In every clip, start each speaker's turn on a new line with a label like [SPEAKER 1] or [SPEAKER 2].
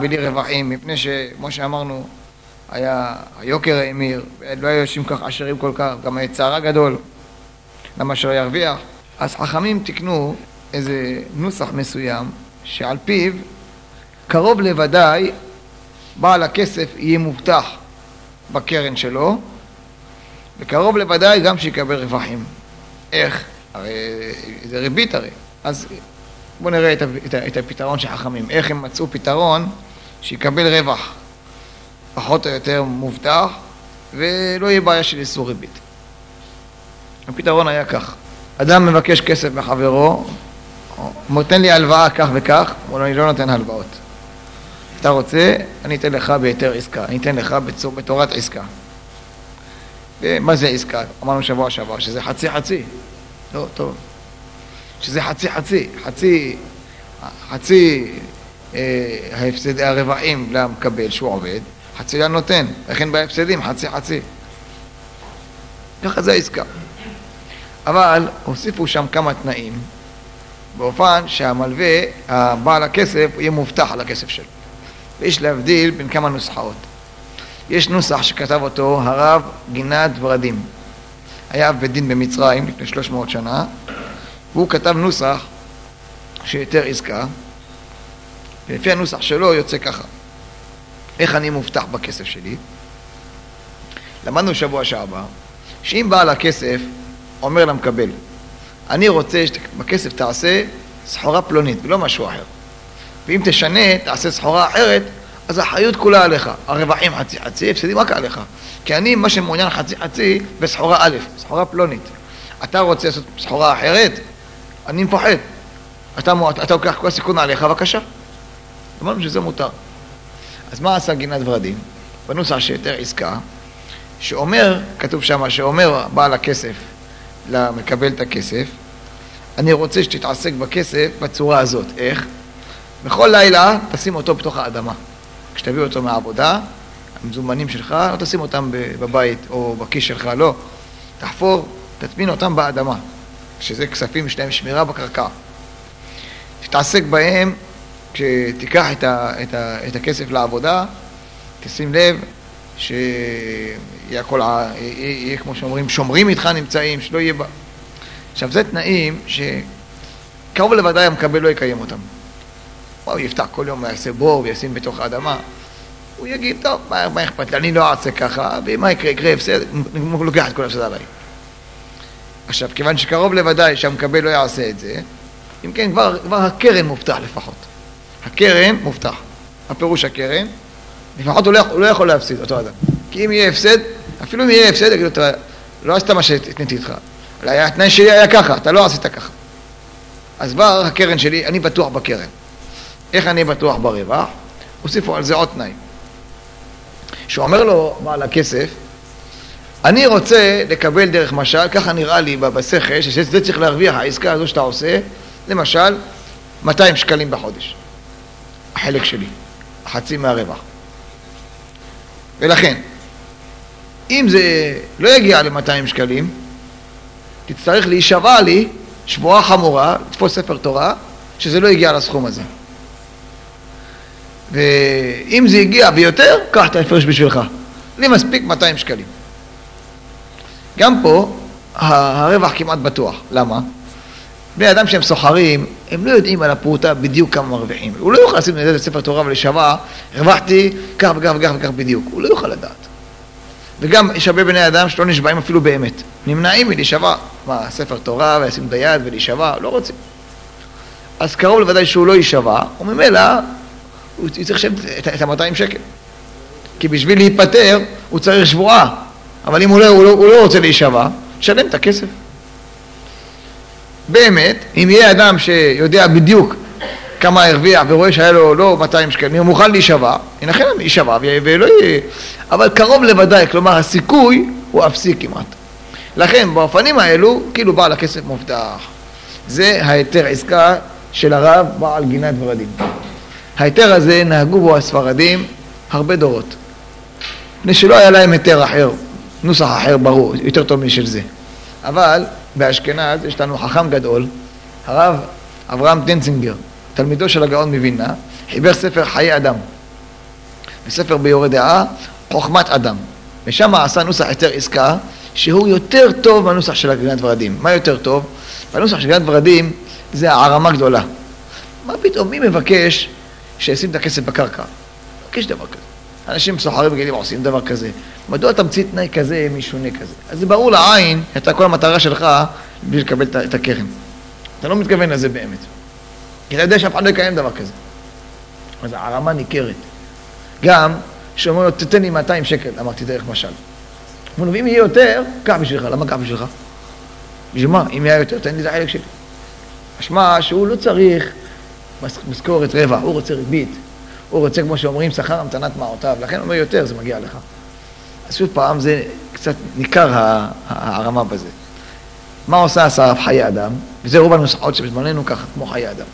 [SPEAKER 1] בלי רווחים, מפני שכמו שאמרנו, היה היוקר האמיר, לא היו אנשים כך עשירים כל כך, גם היה צערה גדול, למה שלא ירוויח. אז חכמים תקנו איזה נוסח מסוים, שעל פיו קרוב לוודאי בעל הכסף יהיה מובטח בקרן שלו, וקרוב לוודאי גם שיקבל רווחים. איך? הרי זה ריבית הרי. אז בואו נראה את הפתרון של חכמים. איך הם מצאו פתרון שיקבל רווח פחות או יותר מובטח ולא יהיה בעיה של איסור ריבית. הפתרון היה כך: אדם מבקש כסף מחברו, נותן לי הלוואה כך וכך, אבל אני לא נותן הלוואות. אתה רוצה, אני אתן לך בהיתר עסקה, אני אתן לך בתורת עסקה. ומה זה עסקה? אמרנו שבוע שעבר שזה חצי חצי. לא, טוב. שזה חצי ההפסד, הרווחים למקבל שהוא עובד, חצי לנותן, לכן בהפסדים חצי. ככה זה העסקה. אבל הוסיפו שם כמה תנאים, באופן שהמלווה, הבעל הכסף, יהיה מובטח על הכסף שלו. ויש להבדיל בין כמה נוסחאות. יש נוסח שכתב אותו הרב גינת ורדים. היה אב בית דין במצרים לפני 300 שנה, והוא כתב נוסח שיותר עסקה, ולפי הנוסח שלו יוצא ככה: איך אני מובטח בכסף שלי? למדנו שבוע שעבר שאם בעל הכסף אומר למקבל, אני רוצה שבכסף תעשה סחורה פלונית ולא משהו אחר, ואם תשנה תעשה סחורה אחרת, אז האחריות כולה עליך. הרווחים חצי, הפסדים רק עליך, כי אני מה שמעוניין חצי בסחורה א', סחורה פלונית. אתה רוצה לעשות סחורה אחרת? אני מפחד. אתה לוקח כל הסיכון עליך, בבקשה. אמרנו שזה מותר. אז מה עשה גינת ורדים? בנוסח שיותר עסקה, שאומר, כתוב שם, שאומר בעל הכסף למקבל את הכסף, אני רוצה שתתעסק בכסף בצורה הזאת. איך? בכל לילה תשים אותו בתוך האדמה. כשתביא אותו מהעבודה, המזומנים שלך, לא תשים אותם בבית או בכיס שלך, לא. תחפור, תטמין אותם באדמה. שזה כספים יש להם שמירה בקרקע. תתעסק בהם, כשתיקח את הכסף לעבודה, תשים לב שיהיה כמו שאומרים, שומרים איתך נמצאים, שלא יהיה בה. עכשיו זה תנאים שקרוב לוודאי המקבל לא יקיים אותם. הוא יפתח כל יום ויעשה בור וישים בתוך האדמה. הוא יגיד, טוב, מה אכפת לי? אני לא אעשה ככה, ומה יקרה הפסד? הוא לוקח את כל הפסד עליי. עכשיו, כיוון שקרוב לוודאי שהמקבל לא יעשה את זה, אם כן, כבר הקרן מובטח לפחות. הקרן מובטח. הפירוש הקרן, לפחות הוא לא יכול להפסיד אותו אדם. כי אם יהיה הפסד, אפילו אם יהיה הפסד, יגידו, אתה לא עשית מה שהתניתי איתך. התנאי שלי היה ככה, אתה לא עשית ככה. אז כבר הקרן שלי, אני בטוח בקרן. איך אני בטוח ברווח? הוסיפו על זה עוד תנאי. שהוא אומר לו, בעל הכסף, אני רוצה לקבל דרך משל, ככה נראה לי בשכל, שזה צריך להרוויח העסקה הזו שאתה עושה, למשל, 200 שקלים בחודש. החלק שלי, חצי מהרווח. ולכן, אם זה לא יגיע ל-200 שקלים, תצטרך להישבע לי שבועה חמורה, לתפוס ספר תורה, שזה לא יגיע לסכום הזה. ואם זה יגיע ביותר, קח את ההפרש בשבילך. לי מספיק 200 שקלים. גם פה, הרווח כמעט בטוח. למה? בני אדם שהם סוחרים, הם לא יודעים על הפרוטה בדיוק כמה מרוויחים. הוא לא יוכל לשים את זה לספר תורה ולשווה, הרווחתי כך וכך וכך וכך בדיוק. הוא לא יוכל לדעת. וגם יש הרבה בני אדם שלא נשבעים אפילו באמת. נמנעים מלהישבע. מה, ספר תורה וישים ביד ולהישבע? לא רוצים. אז קרוב לוודאי שהוא לא יישבע, וממילא הוא צריך לשלם את ה-200 שקל. כי בשביל להיפטר הוא צריך שבועה. אבל אם הוא לא רוצה להישבע, שלם את הכסף. באמת, אם יהיה אדם שיודע בדיוק כמה הרוויח ורואה שהיה לו לא 200 שקלים, הוא מוכן להישבע, הנחם להישבע ולא יהיה. אבל קרוב לוודאי, כלומר הסיכוי הוא אפסי כמעט. לכן באופנים האלו, כאילו בעל הכסף מובטח. זה ההיתר עסקה של הרב בעל גינת ורדים. ההיתר הזה נהגו בו הספרדים הרבה דורות. מפני שלא היה להם היתר אחר, נוסח אחר ברור, יותר טוב משל זה. אבל באשכנז יש לנו חכם גדול, הרב אברהם דנצינגר, תלמידו של הגאון מווילנה, חיבר ספר חיי אדם. בספר ביורה דעה, חוכמת אדם. ושם עשה נוסח היתר עסקה, שהוא יותר טוב מהנוסח של גנת ורדים. מה יותר טוב? בנוסח של גנת ורדים זה הערמה גדולה. מה פתאום, מי מבקש שישים את הכסף בקרקע? מבקש דבר כזה. אנשים סוחרים וגילים עושים דבר כזה. מדוע תמציא תנאי כזה משונה כזה? אז זה ברור לעין, הייתה כל המטרה שלך בשביל לקבל את הקרן. אתה לא מתכוון לזה באמת. כי אתה יודע שאף אחד לא יקיים דבר כזה. אז הערמה ניכרת. גם שאומר לו, תתן לי 200 שקל, אמרתי דרך משל. אמרו לו, אם יהיה יותר, קח בשבילך. למה קח בשבילך? בשביל מה? אם יהיה יותר, תן לי את החלק שלי. משמע שהוא לא צריך משכורת רבע, הוא רוצה ריבית. הוא רוצה, כמו שאומרים, שכר המתנת מעותיו. לכן הוא אומר יותר, זה מגיע לך. אז שוב פעם, זה קצת ניכר הערמה בזה. מה עושה השרף? חיי אדם, וזה רוב הנוסחאות שבזמננו ככה, כמו חיי אדם.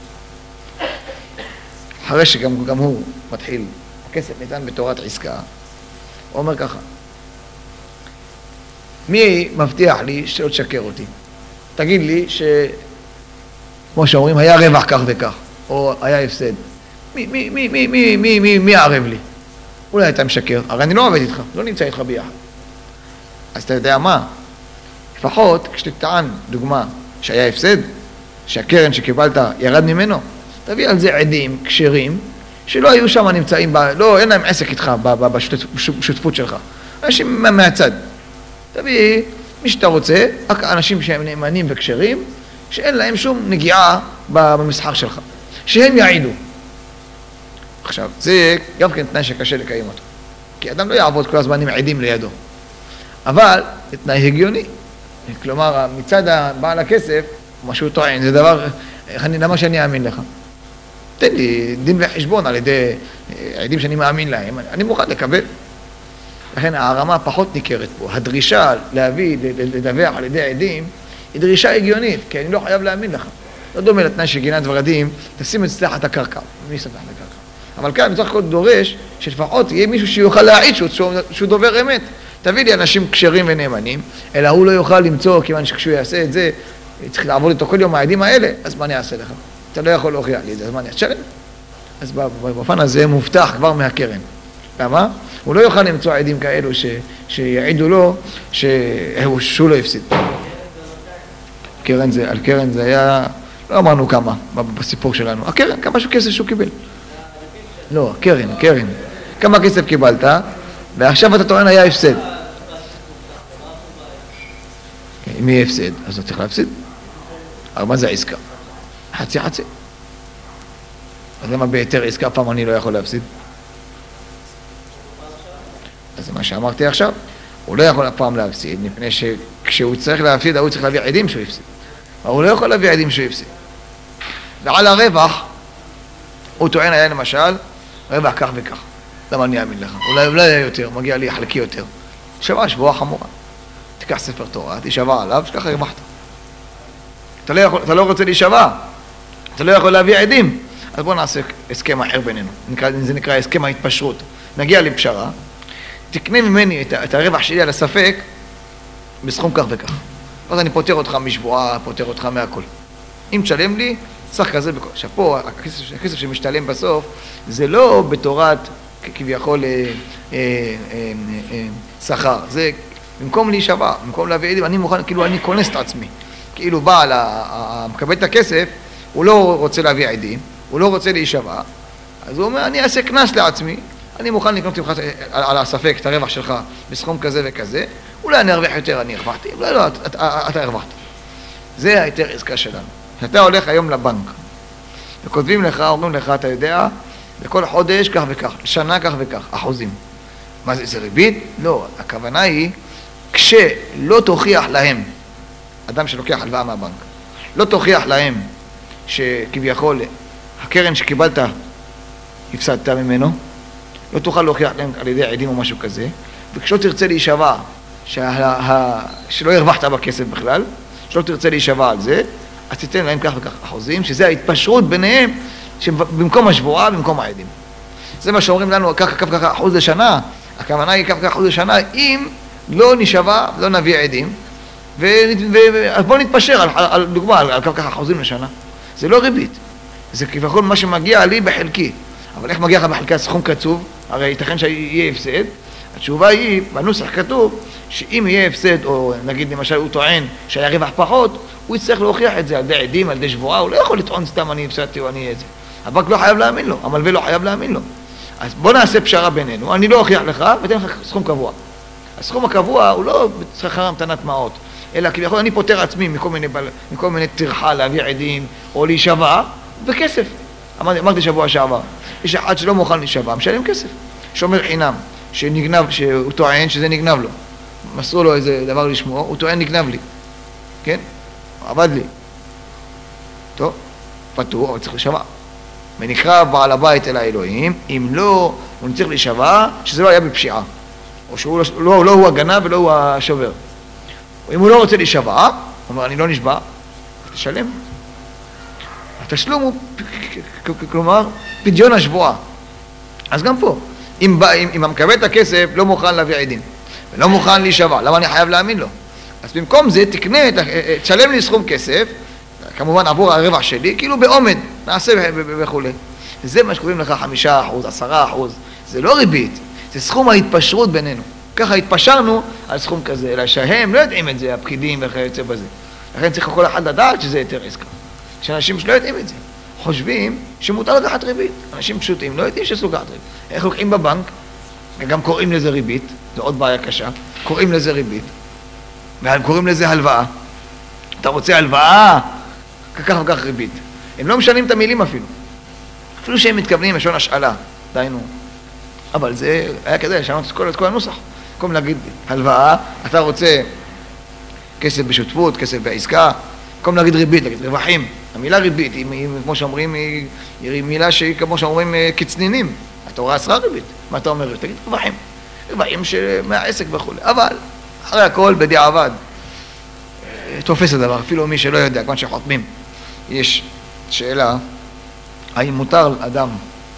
[SPEAKER 1] אחרי שגם הוא מתחיל, הכסף ניתן בתורת עסקה, הוא אומר ככה, מי מבטיח לי שלא תשקר אותי? תגיד לי כמו שאומרים, היה רווח כך וכך, או היה הפסד. מי יערב לי? אולי אתה משקר, הרי אני לא עובד איתך, לא נמצא איתך ביחד. אז אתה יודע מה? לפחות כשתטען דוגמה שהיה הפסד, שהקרן שקיבלת ירד ממנו, תביא על זה עדים, קשרים, שלא היו שם נמצאים, לא, אין להם עסק איתך בשותפות שלך. אנשים מהצד. תביא מי שאתה רוצה, רק אנשים שהם נאמנים וקשרים, שאין להם שום נגיעה במסחר שלך. שהם יעידו. עכשיו, זה גם כן תנאי שקשה לקיים אותו. כי אדם לא יעבוד כל הזמן עם עדים לידו. אבל זה תנאי הגיוני. כלומר, מצד בעל הכסף, משהו טוען, זה דבר, למה שאני אאמין לך? תן לי דין וחשבון על ידי עדים שאני מאמין להם, אני מוכן לקבל. לכן הערמה פחות ניכרת פה. הדרישה להביא, לדווח על ידי עדים, היא דרישה הגיונית, כי אני לא חייב להאמין לך. לא דומה לתנאי של גינת ורדים, תשים את סלחת הקרקע. מי סלח לקרקע? אבל כאן, צריך כל דורש, שלפחות יהיה מישהו שיוכל להעיד שהוא דובר אמת. תביא לי אנשים קשרים ונאמנים, אלא הוא לא יוכל למצוא, כיוון שכשהוא יעשה את זה, צריך לעבוד איתו כל יום העדים האלה, אז מה אני אעשה לך? אתה לא יכול להוכיח לי את זה, אז מה אני אשלם? אז בפן הזה מובטח כבר מהקרן. למה? הוא לא יוכל למצוא עדים כאלו שיעידו לו שהוא לא הפסיד. על קרן זה היה, לא אמרנו כמה בסיפור שלנו. הקרן, כמה כסף שהוא קיבל. לא, קרן. כמה כסף קיבלת, ועכשיו אתה טוען היה הפסד. אם יהיה הפסד, אז אתה צריך להפסיד. אבל מה זה עסקה? חצי. אז למה ביתר עסקה פעם אני לא יכול להפסיד? אז זה מה שאמרתי עכשיו. הוא לא יכול הפעם להפסיד, מפני שכשהוא צריך להפסיד, הוא צריך להביא עדים שהוא הפסיד. אבל הוא לא יכול להביא עדים שהוא הפסיד. ועל הרווח, הוא טוען היה למשל, רווח כך וכך. למה אני אאמין לך? אולי היה יותר, מגיע לי חלקי יותר. שבועה חמורה. תיקח ספר תורה, תשבע עליו, שככה הרווחת. אתה לא רוצה להישבע, אתה לא יכול להביא עדים. אז בואו נעשה הסכם אחר בינינו. זה נקרא הסכם ההתפשרות. נגיע לפשרה, תקנה ממני את הרווח שלי על הספק בסכום כך וכך. אז אני פותר אותך משבועה, פותר אותך מהכל. אם תשלם לי, סך כזה בכל. עכשיו פה, הכסף שמשתלם בסוף, זה לא בתורת כביכול שכר. זה במקום להישבע, במקום להביא עדים, אני מוכן, כאילו אני כונס את עצמי. כאילו בעל מקבל את הכסף, הוא לא רוצה להביא עדים, הוא לא רוצה להישבע, אז הוא אומר, אני אעשה כנס לעצמי, אני מוכן לקנות ממך על הספק את הרווח שלך בסכום כזה וכזה, אולי אני ארוויח יותר, אני הרווחתי, אולי לא, אתה הרווחת. זה היתר עסקה שלנו. אתה הולך היום לבנק, וכותבים לך, אומרים לך, אתה יודע, בכל חודש כך וכך, שנה כך וכך, אחוזים. מה זה, זה ריבית? לא, הכוונה היא, כשלא תוכיח להם, אדם שלוקח הלוואה מהבנק, לא תוכיח להם שכביכול הקרן שקיבלת הפסדת ממנו, לא תוכל להוכיח להם על ידי עדים או משהו כזה, וכשלא תרצה להישבע שלא הרווחת בכסף בכלל, שלא תרצה להישבע על זה, אז תיתן להם כך וכך אחוזים, שזה ההתפשרות ביניהם, במקום השבועה, במקום העדים. זה מה שאומרים לנו, כך אחוז לשנה, הכוונה היא כך אחוז לשנה, אם לא נשבע, לא נביא עדים, אז בואו נתפשר על דוגמה, על כך אחוזים לשנה. זה לא ריבית, זה כביכול מה שמגיע לי בחלקי. אבל איך מגיע לך בחלקי הסכום קצוב? הרי ייתכן שיהיה הפסד. התשובה היא, בנוסח כתוב, שאם יהיה הפסד, או נגיד למשל הוא טוען שהיה רווח פחות, הוא יצטרך להוכיח את זה על ידי עדים, על ידי שבועה, הוא לא יכול לטעון סתם אני הפסדתי או אני איזה. הבנק לא חייב להאמין לו, המלווה לא חייב להאמין לו. אז בוא נעשה פשרה בינינו, אני לא אוכיח לך ותן לך סכום קבוע. הסכום הקבוע הוא לא שכר המתנת מעות, אלא כביכול אני פותר עצמי מכל מיני טרחה להביא עדים או להישבע בכסף. אמרתי שבוע שעבר, יש אחד שלא מוכן להישבע, משלם כסף. שומר חינם, שהוא טוען שזה נגנב לו. מסרו לו איזה דבר לשמור, הוא טוען נגנב לי. כן? עבד לי. טוב, פתור, אבל צריך להישבע. ונקרא בעל הבית אל האלוהים, אם לא, הוא צריך להישבע שזה לא היה בפשיעה. או שהוא לא הוא הגנב ולא הוא השובר. אם הוא לא רוצה להישבע, הוא אומר, אני לא נשבע, תשלם. התשלום הוא, כלומר, פדיון השבועה. אז גם פה, אם המקבל את הכסף לא מוכן להביא עדים, ולא מוכן להישבע, למה אני חייב להאמין לו? אז במקום זה תקנה, תשלם לי סכום כסף, כמובן עבור הרווח שלי, כאילו בעומד, נעשה וכו'. זה מה שקוראים לך 5%, 10%, זה לא ריבית, זה סכום ההתפשרות בינינו. ככה התפשרנו על סכום כזה, אלא שהם לא יודעים את זה, הפקידים וכיוצא בזה. לכן צריך כל אחד לדעת שזה יותר עסקה. שאנשים שלא יודעים את זה, חושבים שמותר לקחת ריבית. אנשים פשוטים לא יודעים שאסור לקחת ריבית. איך לוקחים בבנק, גם קוראים לזה ריבית, זו עוד בעיה קשה, קוראים לזה ריבית, וקוראים לזה הלוואה. אתה רוצה הלוואה, כך וכך ריבית. הם לא משנים את המילים אפילו שהם מתכוונים לשון השאלה, דיינו. אבל זה היה כדי לשנות את כל הנוסח. במקום להגיד הלוואה, אתה רוצה כסף בשותפות, כסף בעסקה, במקום להגיד ריבית, להגיד רווחים. המילה ריבית, היא, כמו שאומרים, היא מילה שהיא כמו שאומרים קצנינים. התורה אסרה ריבית. מה אתה אומר? תגיד רווחים. רווחים מהעסק וכו'. אבל אחרי הכל בדיעבד תופס הדבר, אפילו מי שלא יודע, כמו שחותמים. יש שאלה, האם מותר אדם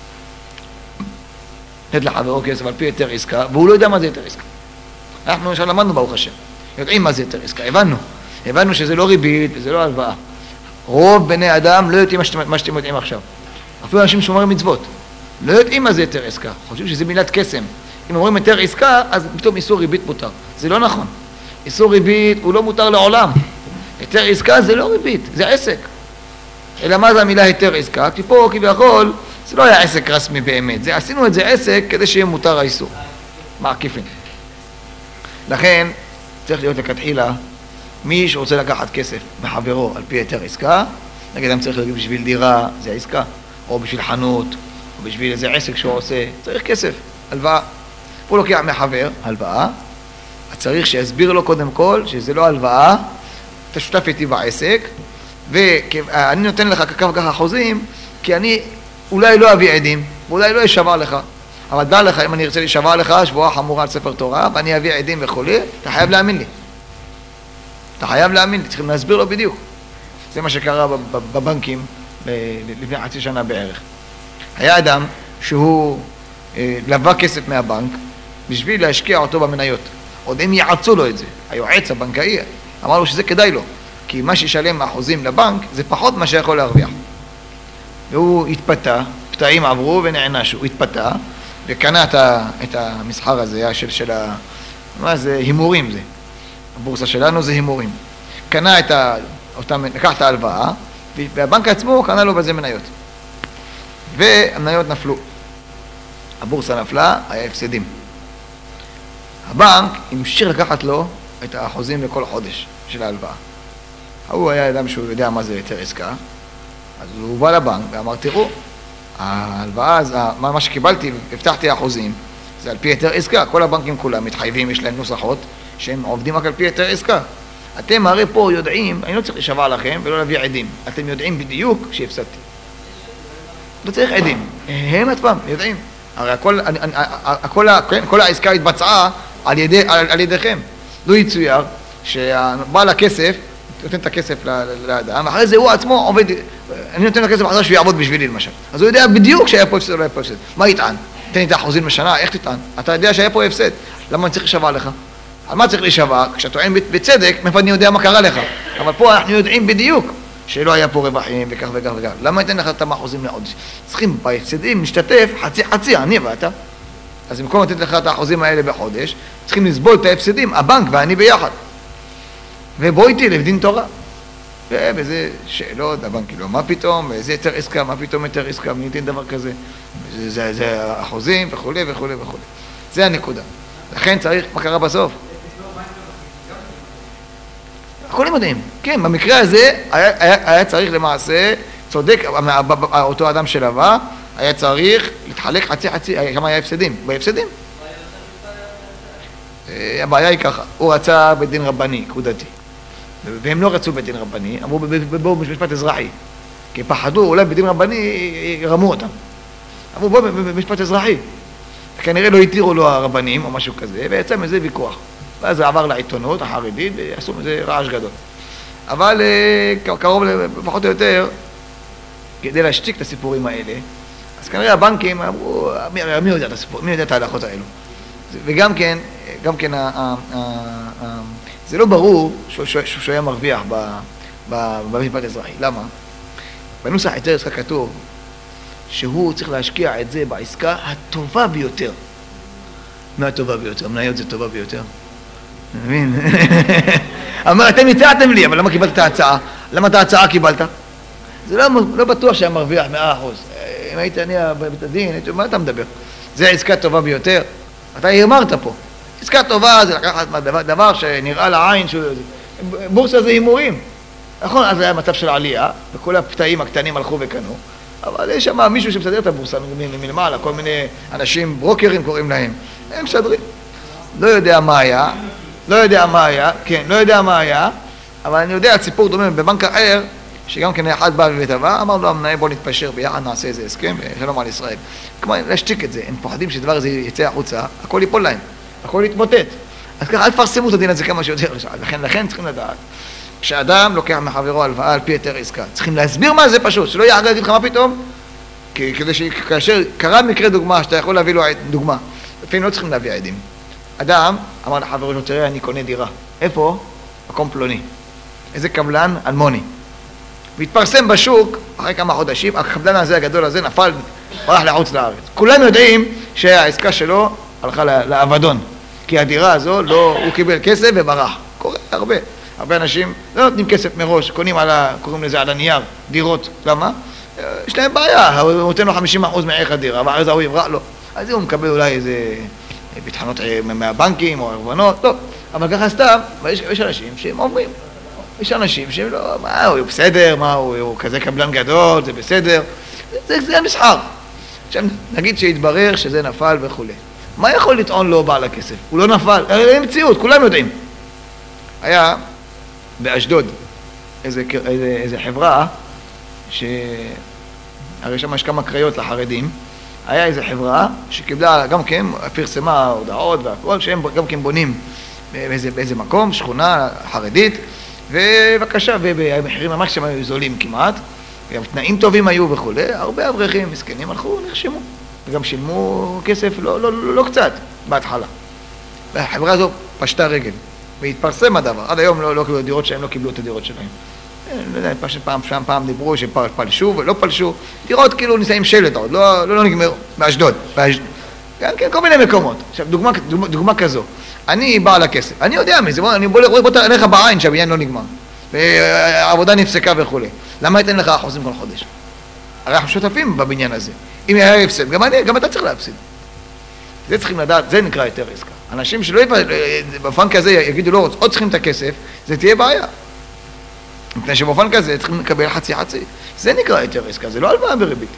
[SPEAKER 1] לתת לחברו כסף על פי יותר עסקה, והוא לא יודע מה זה יותר עסקה. אנחנו עכשיו למדנו ברוך השם, יודעים מה זה יותר עסקה, הבנו שזה לא ריבית וזה לא הלוואה. רוב בני אדם לא יודעים מה שאתם יודעים עכשיו. אפילו אנשים שומרים מצוות, לא יודעים מה זה יותר עסקה, חושבים שזה מילת קסם. אם אומרים יותר עסקה, אז פתאום איסור ריבית מותר. זה לא נכון. איסור ריבית הוא לא מותר לעולם. יותר עסקה זה לא ריבית, זה עסק. אלא מה זה המילה יותר עסקה? כי פה כביכול זה לא היה עסק רסמי באמת, עשינו את זה עסק כדי שיהיה מותר האיסור. מעקיפין. לכן צריך להיות לכתחילה, מי שרוצה לקחת כסף מחברו על פי יותר עסקה, נגיד אם צריך להגיד בשביל דירה, זה העסקה, או בשביל חנות, או בשביל איזה עסק שהוא עושה, צריך כסף, הלוואה. הוא לוקח מחבר, הלוואה, אז צריך שיסביר לו קודם כל שזה לא הלוואה, אתה שותף איתי בעסק, ואני נותן לך ככה חוזים, כי אני אולי לא אביא עדים, ואולי לא ישבע לך. אבל דע לך, אם אני ארצה להישבע לך, שבועה חמורה על ספר תורה, ואני אביא עדים וכו', אתה חייב להאמין לי. אתה חייב להאמין לי, צריכים להסביר לו בדיוק. זה מה שקרה בבנקים לפני חצי שנה בערך. היה אדם שהוא לווה כסף מהבנק, בשביל להשקיע אותו במניות. עוד הם יעצו לו את זה. היועץ הבנקאי אמר לו שזה כדאי לו, כי מה שישלם האחוזים לבנק זה פחות מה שיכול להרוויח. והוא התפתה, פתאים עברו ונענשו, הוא התפתה וקנה את המסחר הזה של מה זה? הימורים זה. הבורסה שלנו זה הימורים. קנה לקח את ההלוואה, והבנק עצמו קנה לו בזה מניות. והמניות נפלו. הבורסה נפלה, היה הפסדים. הבנק המשיך לקחת לו את האחוזים לכל חודש של ההלוואה. הוא היה אדם שהוא יודע מה זה יותר עסקה, אז הוא בא לבנק ואמר, תראו, ההלוואה, מה שקיבלתי, הבטחתי אחוזים, זה על פי יותר עסקה. כל הבנקים כולם מתחייבים, יש להם נוסחות, שהם עובדים רק על פי יותר עסקה. אתם הרי פה יודעים, אני לא צריך לשבע לכם ולא להביא עדים. אתם יודעים בדיוק שהפסדתי. לא צריך עדים. הם עצמם יודעים. הרי כל העסקה התבצעה על ידיכם. לא יצויר שבעל הכסף נותן את הכסף לאדם, אחרי זה הוא עצמו עובד, אני נותן לו כסף אחרי שהוא יעבוד בשבילי למשל. אז הוא יודע בדיוק שהיה פה הפסד או לא היה פה הפסד. מה יטען? תן לי את האחוזים בשנה, איך תטען? אתה יודע שהיה פה הפסד. למה אני צריך לשבע לך? על מה צריך לשבע? כשאתה טוען בצדק, מאיפה אני יודע מה קרה לך? אבל פה אנחנו יודעים בדיוק שלא היה פה רווחים וכך וכך וכך. למה ייתן לך את האחוזים לעוד? צריכים בהפסדים להשתתף חצי, אני ואתה. אז במקום לתת לך את האחוזים האלה בחודש, צריכים לסבול את ההפסדים, הבנק ואני ביחד. ובוא איתי לדין תורה. ובזה שאלות, הבנק כאילו, מה פתאום, זה יותר עסקה, מה פתאום יותר עסקה, מי ניתן דבר כזה? זה אחוזים וכו' וכו' וכו'. זה הנקודה. לכן צריך, מה קרה בסוף? הכולים יודעים. כן, במקרה הזה היה צריך למעשה, צודק, אותו אדם שלווה, היה צריך להתחלק חצי, כמה היה הפסדים? בהפסדים. הבעיה היא ככה, הוא רצה בית דין רבני, קודתי. והם לא רצו בית דין רבני, אמרו בואו במשפט אזרחי. כי פחדו, אולי בית דין רבני ירמו אותם. אמרו בואו במשפט אזרחי. כנראה לא התירו לו הרבנים או משהו כזה, ויצא מזה ויכוח. ואז זה עבר לעיתונות החרדית, ועשו מזה רעש גדול. אבל קרוב לפחות או יותר, כדי להשתיק את הסיפורים האלה, אז כנראה הבנקים אמרו, מי יודע את הסיפור, מי יודע את ההלכות האלו. וגם כן, זה לא ברור שהוא היה מרוויח במשפט אזרחי. למה? בנוסח היתר עסקה כתוב שהוא צריך להשקיע את זה בעסקה הטובה ביותר. מה הטובה ביותר? מניות זה טובה ביותר. מבין? אמר, אתם הצעתם לי, אבל למה קיבלת את ההצעה? למה את ההצעה קיבלת? זה לא בטוח שהיה מרוויח 100%. אם היית אני בבית הדין, מה אתה מדבר? זה העסקה הטובה ביותר. אתה הרמרת פה. עסקה טובה זה לקחת דבר שנראה לעין, בורסה זה הימורים. נכון, אז היה מצב של עלייה, וכל הפתאים הקטנים הלכו וקנו, אבל יש שם מישהו שמסדר את הבורסה מלמעלה, כל מיני אנשים, ברוקרים קוראים להם, הם מסדרים. לא יודע מה היה, אבל אני יודע, הציפור דומה בבנק אחר, שגם כן אחד בא ותבע, אמר לו המנהל בוא נתפשר ביחד, נעשה איזה הסכם, שלום על ישראל. כמו להשתיק את זה, הם פוחדים שדבר הזה יצא החוצה, הכל ייפול להם, הכל יתמוטט. אז ככה, אל תפרסמו את הדין הזה כמה שיותר. לכן צריכים לדעת, כשאדם לוקח מחברו הלוואה על פי היתר עסקה, צריכים להסביר מה זה פשוט, שלא יהיה להגיד לך מה פתאום, כדי שכאשר קרה מקרה דוגמה, שאתה יכול להביא לו דוגמה, לפעמים לא צריכים להביא עדים. אדם אמר לחברו שלו, תראה, אני קונה דירה. איפה? מקום פלוני. איזה קבלן? אלמוני. והתפרסם בשוק, אחרי כמה חודשים, הקבלן הזה הגדול הזה נפל, הלך לחוץ לארץ. כולם יודעים שהעסקה שלו הלכה לאבדון, כי הדירה הזו, הוא קיבל כסף וברח. קורה הרבה אנשים לא נותנים כסף מראש, קוראים לזה על הנייר, דירות. למה? יש להם בעיה, הוא נותן לו 50% מערך הדירה, ואז הוא יברח לו. אז הוא מקבל אולי איזה ביטחונות מהבנקים או ערבונות, טוב. אבל ככה סתם, יש אנשים שהם אומרים, יש אנשים שהם לא, מה, הוא בסדר, מה, הוא כזה קבלן גדול, זה בסדר, זה המסחר. עכשיו, נגיד שהתברר שזה נפל וכו'. מה יכול לטעון לו בעל הכסף? הוא לא נפל, אין מציאות, כולם יודעים. היה באשדוד איזה חברה, הרי שם יש כמה קריות לחרדים, היה איזה חברה שקיבלה, גם כן, פרסמה הודעות והכל, שהם גם כן בונים באיזה מקום, שכונה חרדית, ובבקשה, והמחירים ממש שם היו זולים כמעט, וגם תנאים טובים היו וכו', הרבה אברכים מסכנים הלכו, נרשמו, וגם שילמו כסף לא קצת בהתחלה. והחברה הזו פשטה רגל, והתפרסם הדבר, עד היום לא קיבלו דירות שהם לא קיבלו את הדירות שלהם. לא יודע, פעם דיברו שפלשו ולא פלשו, דירות כאילו ניסעים שלט עוד, לא נגמרו, באשדוד, כן, כל מיני מקומות. עכשיו, דוגמה כזו, אני בעל הכסף, אני יודע מזה, אני בוא תראה לך בעין שהבניין לא נגמר, והעבודה נפסקה וכו'. למה ייתן לך אחוזים כל חודש? הרי אנחנו שותפים בבניין הזה. אם היה הפסד, גם אתה צריך להפסיד. זה צריכים לדעת, זה נקרא היתר עסקה. אנשים שלא בפן כזה יגידו לא, עוד צריכים את הכסף, זה תהיה בעיה. מפני שבאופן כזה צריכים לקבל חצי. זה נקרא היתר עסקה, זה לא הלוואה בריבית.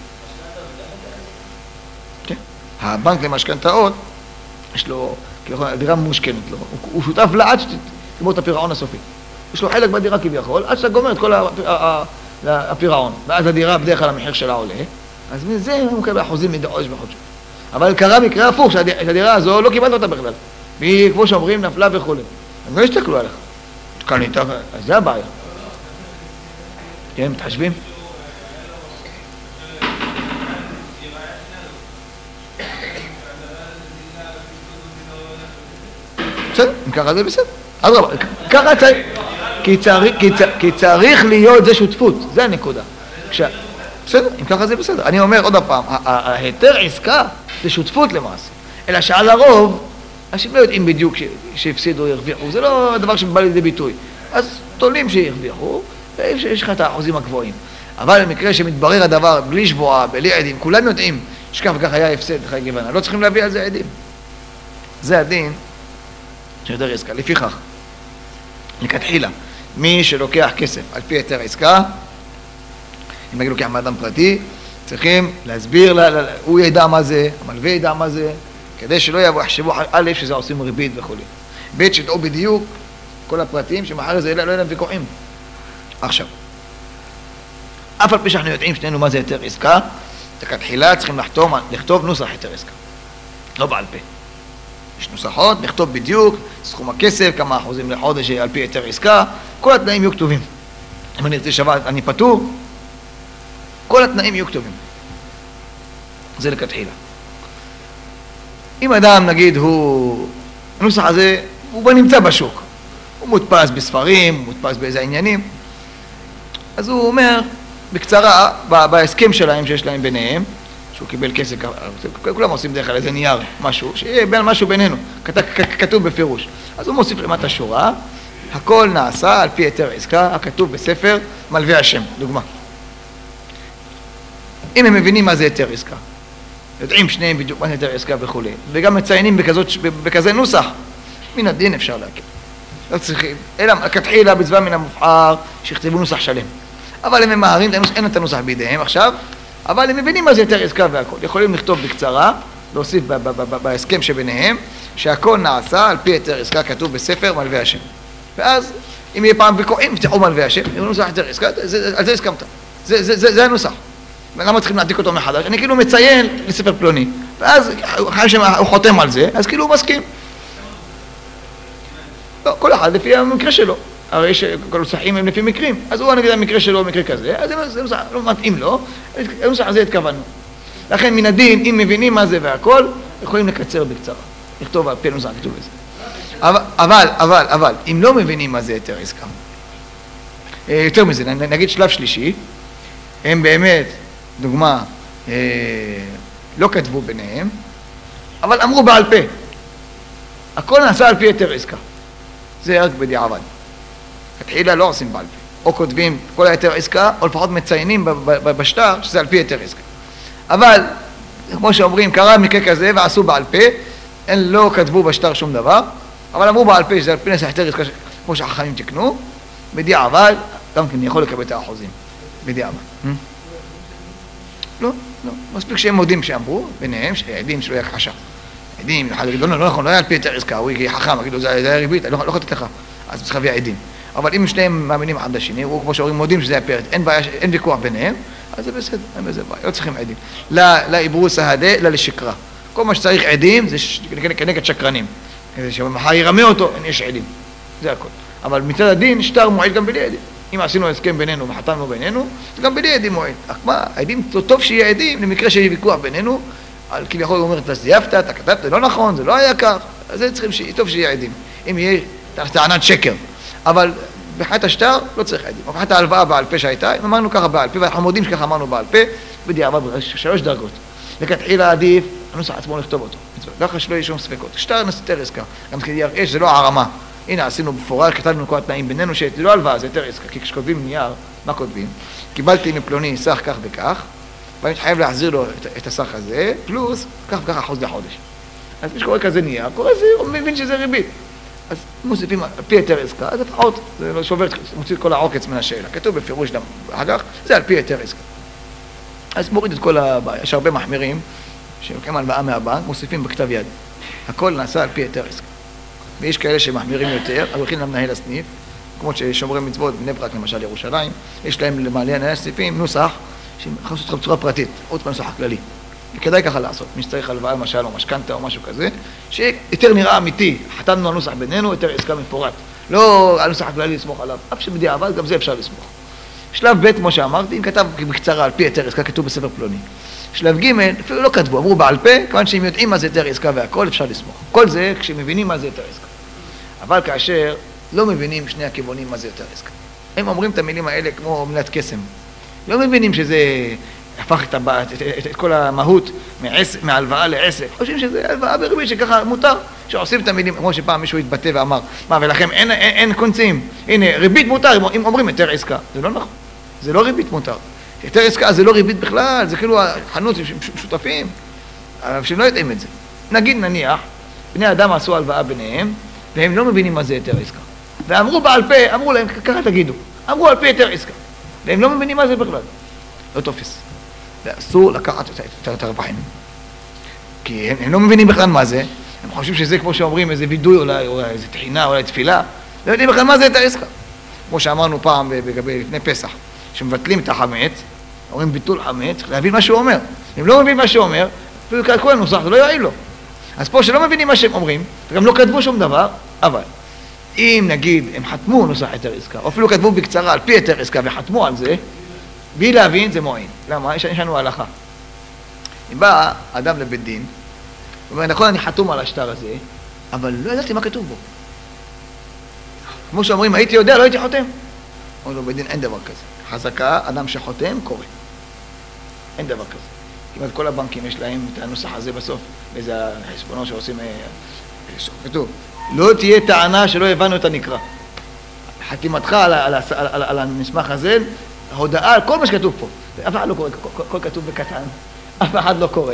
[SPEAKER 1] כן. הבנק למשכנתאות, יש לו, הדירה מושכנת לו, הוא שותף לה עד שתגמור את הפירעון הסופי. יש לו חלק בדירה כביכול, עד שאתה גומר את כל הפירעון. ואז הדירה בדרך כלל המחיר שלה עולה, אז מזה הוא מקבל אחוזים מדי חודש בחודש. אבל קרה מקרה הפוך, שהדירה הזו לא קיבלת אותה בכלל. והיא, כמו שאומרים, נפלה וכו'. הם לא ישתכלו עליך. אז זה הבעיה. כן, מתחשבים? בסדר, אם ככה זה בסדר. אז רבה, ככה צריך, כי צריך להיות זה שותפות, זה הנקודה. בסדר, אם ככה זה בסדר. אני אומר עוד הפעם, ההיתר עסקה זה שותפות למעשה. אלא שעל הרוב, אנשים לא יודעים בדיוק שהפסידו או ירוויחו, זה לא דבר שבא לידי ביטוי. אז תולים שירוויחו, ויש לך את האחוזים הגבוהים. אבל במקרה שמתברר הדבר בלי שבועה, בלי עדים, כולם יודעים שכך וכך היה הפסד חי גוונה, לא צריכים להביא על זה עדים. זה הדין שיותר עסקה. לפיכך, לכתחילה, מי שלוקח כסף על פי היתר עסקה, אם נגיד לוקח מאדם פרטי, צריכים להסביר, הוא ידע מה זה, המלווה ידע מה זה, כדי שלא יחשבו א' שזה עושים ריבית וכו'. ב' שדעו בדיוק כל הפרטים, שמחר זה לא יהיה להם ויכוחים. עכשיו, אף על פי שאנחנו יודעים שנינו מה זה היתר עסקה, לכתחילה צריכים לכתוב נוסח היתר עסקה, לא בעל פה. יש נוסחות, נכתוב בדיוק, סכום הכסף, כמה אחוזים לחודש על פי היתר עסקה, כל התנאים יהיו כתובים. אם אני רוצה שבת, אני פטור, כל התנאים יהיו כתובים. זה לכתחילה. אם אדם, נגיד, הנוסח הזה, הוא בנמצא בשוק. הוא מודפס בספרים, הוא מודפס באיזה עניינים. אז הוא אומר, בקצרה, בהסכם שלהם שיש להם ביניהם, שהוא קיבל כסף, כולם עושים דרך כלל איזה נייר, משהו, שיהיה בין משהו בינינו, כתוב בפירוש. אז הוא מוסיף למטה שורה, הכל נעשה על פי היתר עסקה, הכתוב בספר מלווה השם, דוגמה. אם הם מבינים מה זה היתר עסקה, יודעים שניהם בדיוק מה זה היתר עסקה וכו', וגם מציינים בכזה נוסח, מן הדין אפשר להכיר. לא צריכים, אלא כתחילה בצבא מן המובחר, שיכתבו נוסח שלם. אבל הם ממהרים, אין את הנוסח בידיהם עכשיו, אבל הם מבינים מה זה היתר עסקה והכל. יכולים לכתוב בקצרה, להוסיף בהסכם שביניהם, שהכל נעשה על פי היתר עסקה, כתוב בספר מלווה השם. ואז, אם יהיה פעם ויכוחים, תפתחו מלווה השם, אם נוסח היתר עסקה, על זה הסכמת. זה הנוסח. למה צריכים להעתיק אותו מחדש? אני כאילו מציין לספר פלוני, ואז אחרי שהוא חותם על זה, אז כאילו הוא מסכים. לא, כל אחד לפי המקרה שלו. הרי שכל נוסחים הם לפי מקרים. אז הוא נגיד המקרה שלו הוא מקרה כזה, אז זה נוסח, לא מתאים לו, הנוסח הזה התכוונו. לכן מן הדין, אם מבינים מה זה והכל, יכולים לקצר בקצרה. לכתוב על פי הנוסח, כתוב בזה. אבל, אם לא מבינים מה זה היתר עסקה, יותר מזה, נגיד שלב שלישי, הם באמת, דוגמה, לא כתבו ביניהם, אבל אמרו בעל פה. הכל נעשה על פי היתר עסקה. זה רק בדיעבד. התחילה לא עושים בעל פה. או כותבים כל היתר עסקה, או לפחות מציינים בשטר שזה על פי היתר עסקה. אבל, כמו שאומרים, קרה מקרה כזה ועשו בעל פה, הם לא כתבו בשטר שום דבר, אבל אמרו בעל פה שזה על פי נעשה היתר עסקה, כמו שהחכמים תקנו, בדיעבד, גם כן יכול לקבל את האחוזים. בדיעבד. לא. מספיק שהם מודים שאמרו, ביניהם, שעדים שלא יהיה חשב. עדים, לא נכון, לא היה על פי היתר עסקה, הוא יהיה חכם, יגידו, זה היה ריבית, לא יכול לתת לך, אז צריך להביא עדים. אבל אם שניהם מאמינים אחד לשני, הוא כמו שאומרים, מודים שזה היה פרט, אין ויכוח ביניהם, אז זה בסדר, אין בזה בעיה, לא צריכים עדים. לאיברוס ההדה, אלא לשקרה. כל מה שצריך עדים, זה כנגד שקרנים. כדי שמחר ירמה אותו, יש עדים. זה הכל. אבל מצד הדין, שטר מועיל גם בלי עדים. אם עשינו הסכם בינינו וחתמנו בינינו, זה גם בלי עדים מועיל. אך מה, העדים, טוב שיהיה עדים, למקרה שיהיה ויכוח בינינו, על כביכול הוא אומר, אתה זייפת, אתה כתבת, זה לא נכון, זה לא היה כך, אז זה צריכים, טוב שיהיה עדים. אם יהיה טענת שקר. אבל בחיית השטר לא צריך עדים. בחיית ההלוואה בעל פה שהייתה, אם אמרנו ככה בעל פה, ואנחנו מודים שככה אמרנו בעל פה, בדיעבד 3 דרגות. לכתחילה עדיף, הנוסח עצמו לכתוב אותו. ככה שלא יהיה שום ספקות. שטר היתר עסקה. גם כדי יראה שזה לא הערמה. הנה, עשינו בפורר, כתבנו כל התנאים בינינו, שזה לא הלוואה, זה היתר עסקה. כי כשכותבים נייר, מה כותבים? קיבלתי מפלוני סך כך וכך, ואני חייב להחזיר לו את הסך הזה, פלוס כך וכך אחוז לחודש. אז מי שקורא כזה נייר, קורא זה, הוא מבין שזה ריבית. אז מוסיפים על פי היתר עסקה, אז לפחות זה לא שובר, מוציא את כל העוקץ מן השאלה. כתוב בפירוש גם אחר כך, זה על פי היתר עסקה. אז מוריד את כל הבעיה. יש הרבה מחמירים שלוקחים הלוואה מהבנק, מוסיפים בכתב יד. הכל נעשה על פי היתר עסקה. ויש כאלה שמחמירים יותר, אז הולכים למנהל הסניף, כמו ששומרי מצוות בני ברק למשל ירושלים, יש להם למעלה מנהל הסניפים נוסח שיחסו אותך בצורה פרטית, חוץ מהנוסח הכללי. וכדאי ככה לעשות, מי שצריך הלוואה למשל או משכנתא או משהו כזה, שיותר נראה אמיתי, חתמנו על נוסח בינינו, יותר עסקה מפורט. לא על נוסח הכללי לסמוך עליו, אף שבדיעבד גם זה אפשר לסמוך. שלב ב' כמו שאמרתי, אם כתב בקצרה על פי היתר עסקה, כתוב בספר פלוני. שלב ג' אפילו לא כתבו, אמרו בעל פה, כיוון שהם יודעים מה זה היתר עסקה והכל, אפשר לסמוך. כל זה כשמבינים מה זה היתר עסקה. אבל כאשר לא מבינים שני הכיוונים מה זה היתר עסקה. הם אומרים את המילים האלה כמו מילת קסם. לא מבינים שזה הפך את כל המהות מהלוואה לעסק. חושבים שזה הלוואה בריבית שככה מותר, שעושים את המילים, כמו שפעם מישהו התבטא ואמר, מה, ולכם אין קונצים, הנה, ריבית מותר, אם אומרים יותר עסקה. זה לא נכון, זה לא ריבית מותר. יותר עסקה זה לא ריבית בכלל, זה כאילו החנות שותפים, אבל שהם לא יודעים את זה. נניח, בני אדם עשו הלוואה ביניהם, והם לא מבינים מה זה יותר עסקה. ואמרו בעל פה, אמרו להם, ככה תגידו, אמרו על פה יותר עסקה. והם לא מבינים מה זה בכלל. לא תופס. ואסור לקחת את הרווחים. כי הם לא מבינים בכלל מה זה. הם חושבים שזה כמו שאומרים איזה וידוי אולי, או איזה תחינה, אולי תפילה. לא יודעים בכלל מה זה יותר עסקה. כמו שאמרנו פעם לפני פסח, שמבטלים את החמץ, אומרים ביטול חמץ, צריך להבין מה שהוא אומר. אם לא מבין מה שהוא אומר, אפילו כל הנוסח, זה לא יועיל לו. אז פה שלא מבינים מה שהם אומרים, וגם לא כתבו שום דבר, אבל אם נגיד הם חתמו נוסח יותר עסקה, או אפילו כתבו בקצרה על פי יותר עסקה וחתמו על זה, בלי להבין זה מועיל. למה? יש לנו הלכה. אם בא אדם לבית דין, הוא אומר, נכון, אני חתום על השטר הזה, אבל לא ידעתי מה כתוב בו. כמו שאומרים, הייתי יודע, לא הייתי חותם. אומר לו, בית דין, אין דבר כזה. חזקה, אדם שחותם, קורא. אין דבר כזה. כמעט כל הבנקים יש להם את הנוסח הזה בסוף, באיזה חשבונות שעושים, כתוב, לא תהיה טענה שלא הבנו את הנקרא. חתימתך על המסמך הזה, הודעה על כל מה שכתוב פה. אף אחד לא קורא, כל כתוב בקטן, אף אחד לא קורא.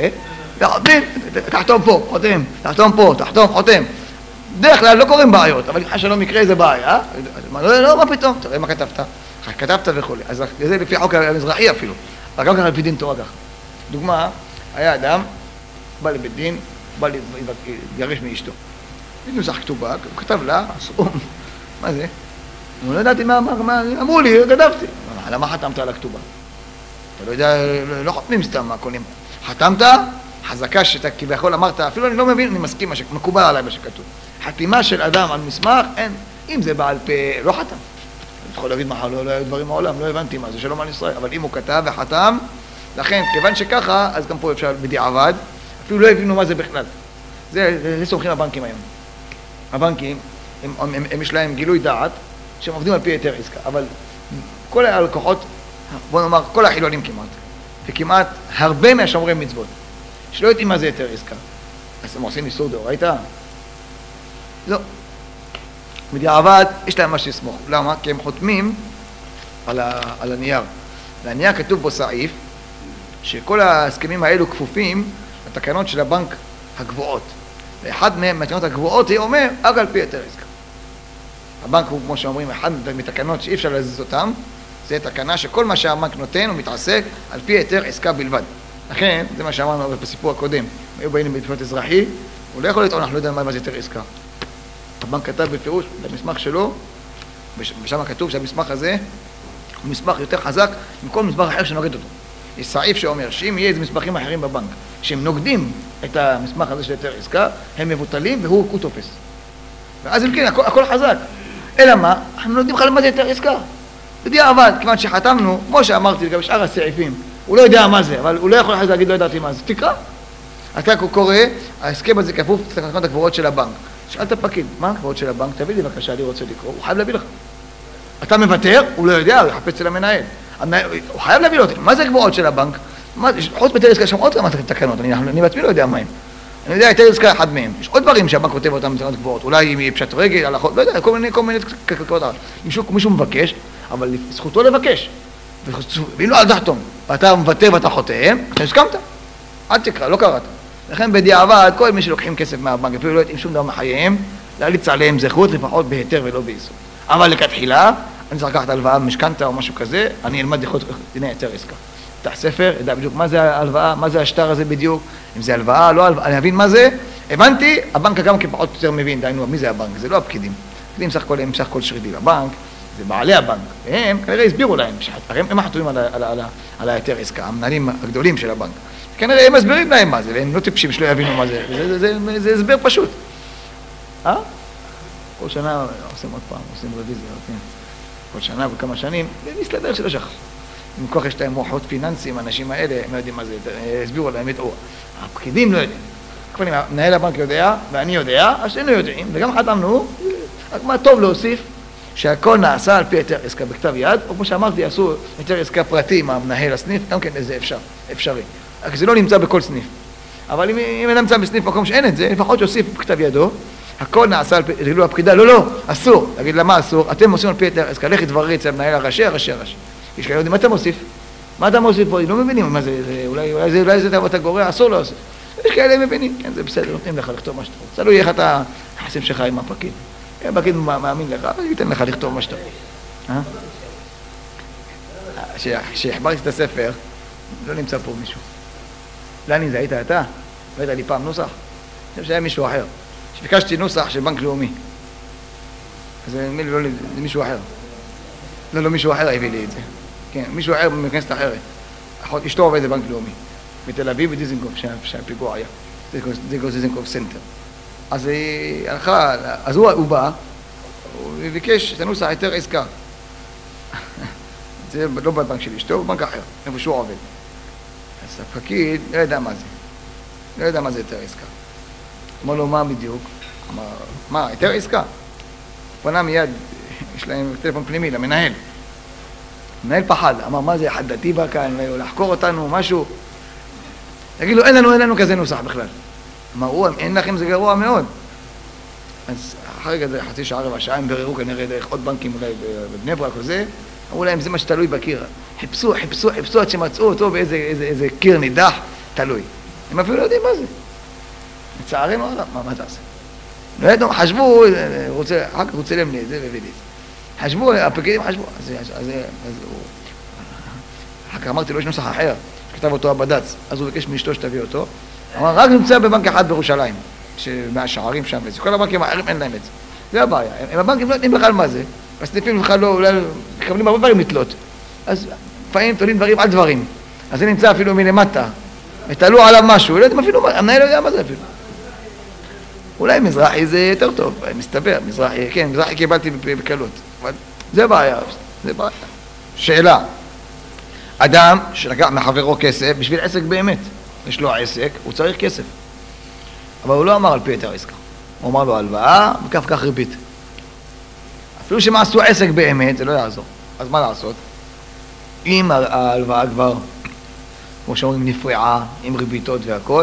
[SPEAKER 1] תחתום פה, חותם, תחתום פה, תחתום, חותם. דרך כלל לא קוראים בעיות, אבל אם שלא מקרה זה בעיה, לא, מה פתאום? תראה מה כתבת, כתבת וכו'. אז זה לפי החוק המזרחי אפילו, אבל גם ככה לפי דין תורה ככה. דוגמה, היה אדם, בא לבית דין, בא להתגרש מאשתו. נוסח כתובה, הוא כתב לה, אסום, מה זה? הוא לא ידעתי מה, אמרו לי, כתבתי. למה חתמת על הכתובה? אתה לא יודע, לא חותמים סתם מה קונים. חתמת, חזקה שאתה כביכול אמרת, אפילו אני לא מבין, אני מסכים, מקובל עליי מה שכתוב. חתימה של אדם על מסמך, אין, אם זה בעל פה, לא חתם. אני יכול להגיד מחר, לא היו דברים מעולם, לא הבנתי מה זה, שלום על ישראל. אבל אם הוא כתב וחתם, לכן, כיוון שככה, אז גם פה אפשר בדיעבד, אפילו לא הבינו מה זה בכלל. זה סומכים הבנקים היום. הבנקים, הם יש להם גילוי דעת, שהם עובדים על פי יותר עסקה, אבל כל הלקוחות, בוא נאמר, כל החילונים כמעט, וכמעט הרבה מהשומרי מצוות, שלא יודעים מה זה יותר עסקה. אז הם עושים איסור דאורייתא? לא. בדיעבד, יש להם מה שיסמוך. למה? כי הם חותמים על הנייר. והנייר כתוב בו סעיף, שכל ההסכמים האלו כפופים לתקנות של הבנק הגבוהות. ואחד מהתקנות הגבוהות היא אומר, רק על פי יותר עסקה. הבנק הוא, כמו שאומרים, אחד מתקנות שאי אפשר להזיז אותם, זה תקנה שכל מה שהבנק נותן הוא מתעסק על פי יותר עסקה בלבד. לכן, זה מה שאמרנו בסיפור הקודם, היו באים במשפט אזרחי, הוא לא יכול לטעון, אנחנו לא יודעים מה זה יותר עסקה. הבנק כתב בפירוש, במסמך שלו, ושם כתוב שהמסמך הזה הוא מסמך יותר חזק מכל מסמך אחר שנוגד אותו. יש סעיף שאומר שאם יהיה איזה מסמכים אחרים בבנק שהם נוגדים את המסמך הזה של יותר עסקה, הם מבוטלים והוא תופס. ואז אם כן, הכל חזק. אלא מה? אנחנו לא יודעים בכלל מה זה יותר עסקה. בדיעבד, כיוון שחתמנו, כמו שאמרתי לגבי שאר הסעיפים, הוא לא יודע מה זה, אבל הוא לא יכול אחרי זה להגיד לא ידעתי מה זה. תקרא. אתה קורא, ההסכם הזה כפוף לתקנות הגבוהות של הבנק. שאלת פקיד, מה הגבוהות של הבנק? תביא לי בבקשה, אני רוצה לקרוא. הוא חייב להביא לך. אתה מוותר, הוא לא יודע, הוא יחפש אצל המנהל. הוא חייב להביא לו אותי. מה זה הגבוהות של הבנק? חוץ ביותר עסקה, יש שם עוד כמה תקנות, אני בעצמי לא יודע מה הם. אני יודע, יותר עסקה אחד מהם. יש עוד דברים שהבנק כותב אותם בתקנות גבוהות. אולי אם יהיה פשט רגל, הלכות, לא יודע, כל מיני קלקלות. מישהו מבקש, אבל זכותו לבקש. ואם לא, אל תחתום. ואתה מוותר ואתה חותם, אתה הסכמת. אל תקרא, לא קראת. לכן בדיעבד, כל מי שלוקחים כסף מהבנק, אפילו לא יודעים שום דבר מחייהם, להליץ עליהם זכות, לפחות בהיתר ולא באיסור. אבל לכתחילה, אני צריך לקחת הלוואה במשכנתא או משהו כזה, אני אלמד לכות דיני היתר עסקה. פתח ספר, ידע בדיוק מה זה ההלוואה, מה זה השטר הזה בדיוק, אם זה הלוואה, לא הלוואה, אני אבין מה זה. הבנתי, הבנק גם כפחות יותר מבין, דיינו, מי זה הבנק? זה לא הפקידים. הפקידים הם סך הכל שרידים. הבנק, זה בעלי הבנק, והם כנראה הסבירו להם, הם חתומים על היתר עסקה, המנהלים הגדולים של הבנק. כנראה הם מסבירים להם מה זה, והם לא טיפשים שלא יבינו מה זה, זה הסבר פשוט. כל שנה עושים עוד פעם, עושים רוויזיה, כל שנה וכמה שנים, ומסתבר שלא שכח. אם כל כך יש להם מוחות פיננסיים, האנשים האלה, הם לא יודעים מה זה, הסבירו להם את הפקידים לא יודעים. כבר אם מנהל הבנק יודע, ואני יודע, אז שנינו יודעים, וגם חתמנו, רק מה טוב להוסיף, שהכל נעשה על פי היתר עסקה בכתב יד, או כמו שאמרתי, עשו היתר עסקה פרטי עם המנהל הסניף, גם כן זה אפשרי. רק זה לא נמצא בכל סניף. אבל אם אין נמצא בסניף מקום שאין את זה, לפחות שיוסיף בכתב ידו, הכל נעשה על פי, תגידו הפקידה, לא, אסור. תגיד לה, מה אסור? אתם עושים על פי היתר עסקה, לכי תבררי אצל מנהל הראשי. יש כאלה יודעים, מה אתה מוסיף? מה אתה מוסיף פה? לא מבינים מה זה, אולי זה אתה גורע, אסור לא עושה. יש כאלה מבינים, כן, זה בסדר, נותנים לך לכתוב מה שאתה רוצה. תלוי איך אתה היחסים שלך עם הפקיד. הפקיד מאמין לך, ייתן לך לכתוב מה שאתה רוצה. כשהחברתי את הספר, לא נמצא פה מישהו. לני, זה היית אתה? ראית לי פעם נוסח? אני חושב שהיה מישהו אחר. שביקשתי נוסח של בנק לאומי. אז זה מישהו אחר. לא, מישהו אחר הביא לי את זה. כן, מישהו אחר בכנסת אחרת. אשתו עובד בבנק לאומי. בתל אביב ודיזנגוף, שהפיגוע היה. דיזנגוף סנטר. אז היא הלכה, אז הוא בא, הוא ביקש את הנוסח היתר עסקה. זה לא בבנק של אשתו, בבנק אחר, איפה שהוא עובד. אז הפקיד לא ידע מה זה. לא ידע מה זה היתר עסקה. אמר לו, מה בדיוק? אמר, מה, היתר עסקה? פנה מיד, יש להם טלפון פנימי למנהל. המנהל פחד, אמר, מה זה, אחד דתי בא כאן, לחקור אותנו, משהו. תגיד לו, אין לנו כזה נוסח בכלל. אמרו, אין לכם, זה גרוע מאוד. אז אחרי כזה חצי שעה רבע שעה, הם בררו כנראה דרך עוד בנקים אולי בבני ברק או זה, אמרו להם, זה מה שתלוי בקיר. חיפשו עד שמצאו אותו באיזה קיר נידח, תלוי. הם אפילו לא יודעים מה זה. לצערנו הרב, מה תעשה? לא ידעו, חשבו, אחר כך הוא צלם לי את זה והביא לי את זה. חשבו, הפקידים חשבו, אז הוא... אחר כך אמרתי לו, יש נוסח אחר, שכתב אותו הבד"ץ, אז הוא ביקש מאשתו שתביא אותו. אמר, רק נמצא בבנק אחד בירושלים, מהשערים שם וזה. כל הבנקים האחרים אין להם את זה. זה הבעיה. הם הבנקים לא יודעים בכלל מה זה. הסניפים בכלל לא, אולי מקבלים הרבה דברים לתלות. אז לפעמים תולים דברים על דברים. אז זה נמצא אפילו מלמטה. ותלו עליו משהו. לא יודעים אפילו, המנהל לא יודע מה זה אפילו. אולי מזרחי זה יותר טוב, מסתבר. מזרחי, כן, מזרחי קיבלתי בקלות. אבל זה בעיה. זה בעיה. שאלה. אדם שלקח מחברו כסף בשביל עסק באמת. יש לו עסק, הוא צריך כסף. אבל הוא לא אמר על פי היתר עסקה. הוא אמר לו הלוואה, וכך ריבית. אפילו שמה עשו עסק באמת, זה לא יעזור. אז מה לעשות? אם ההלוואה כבר, כמו שאומרים, נפרעה, עם ריביתות והכל,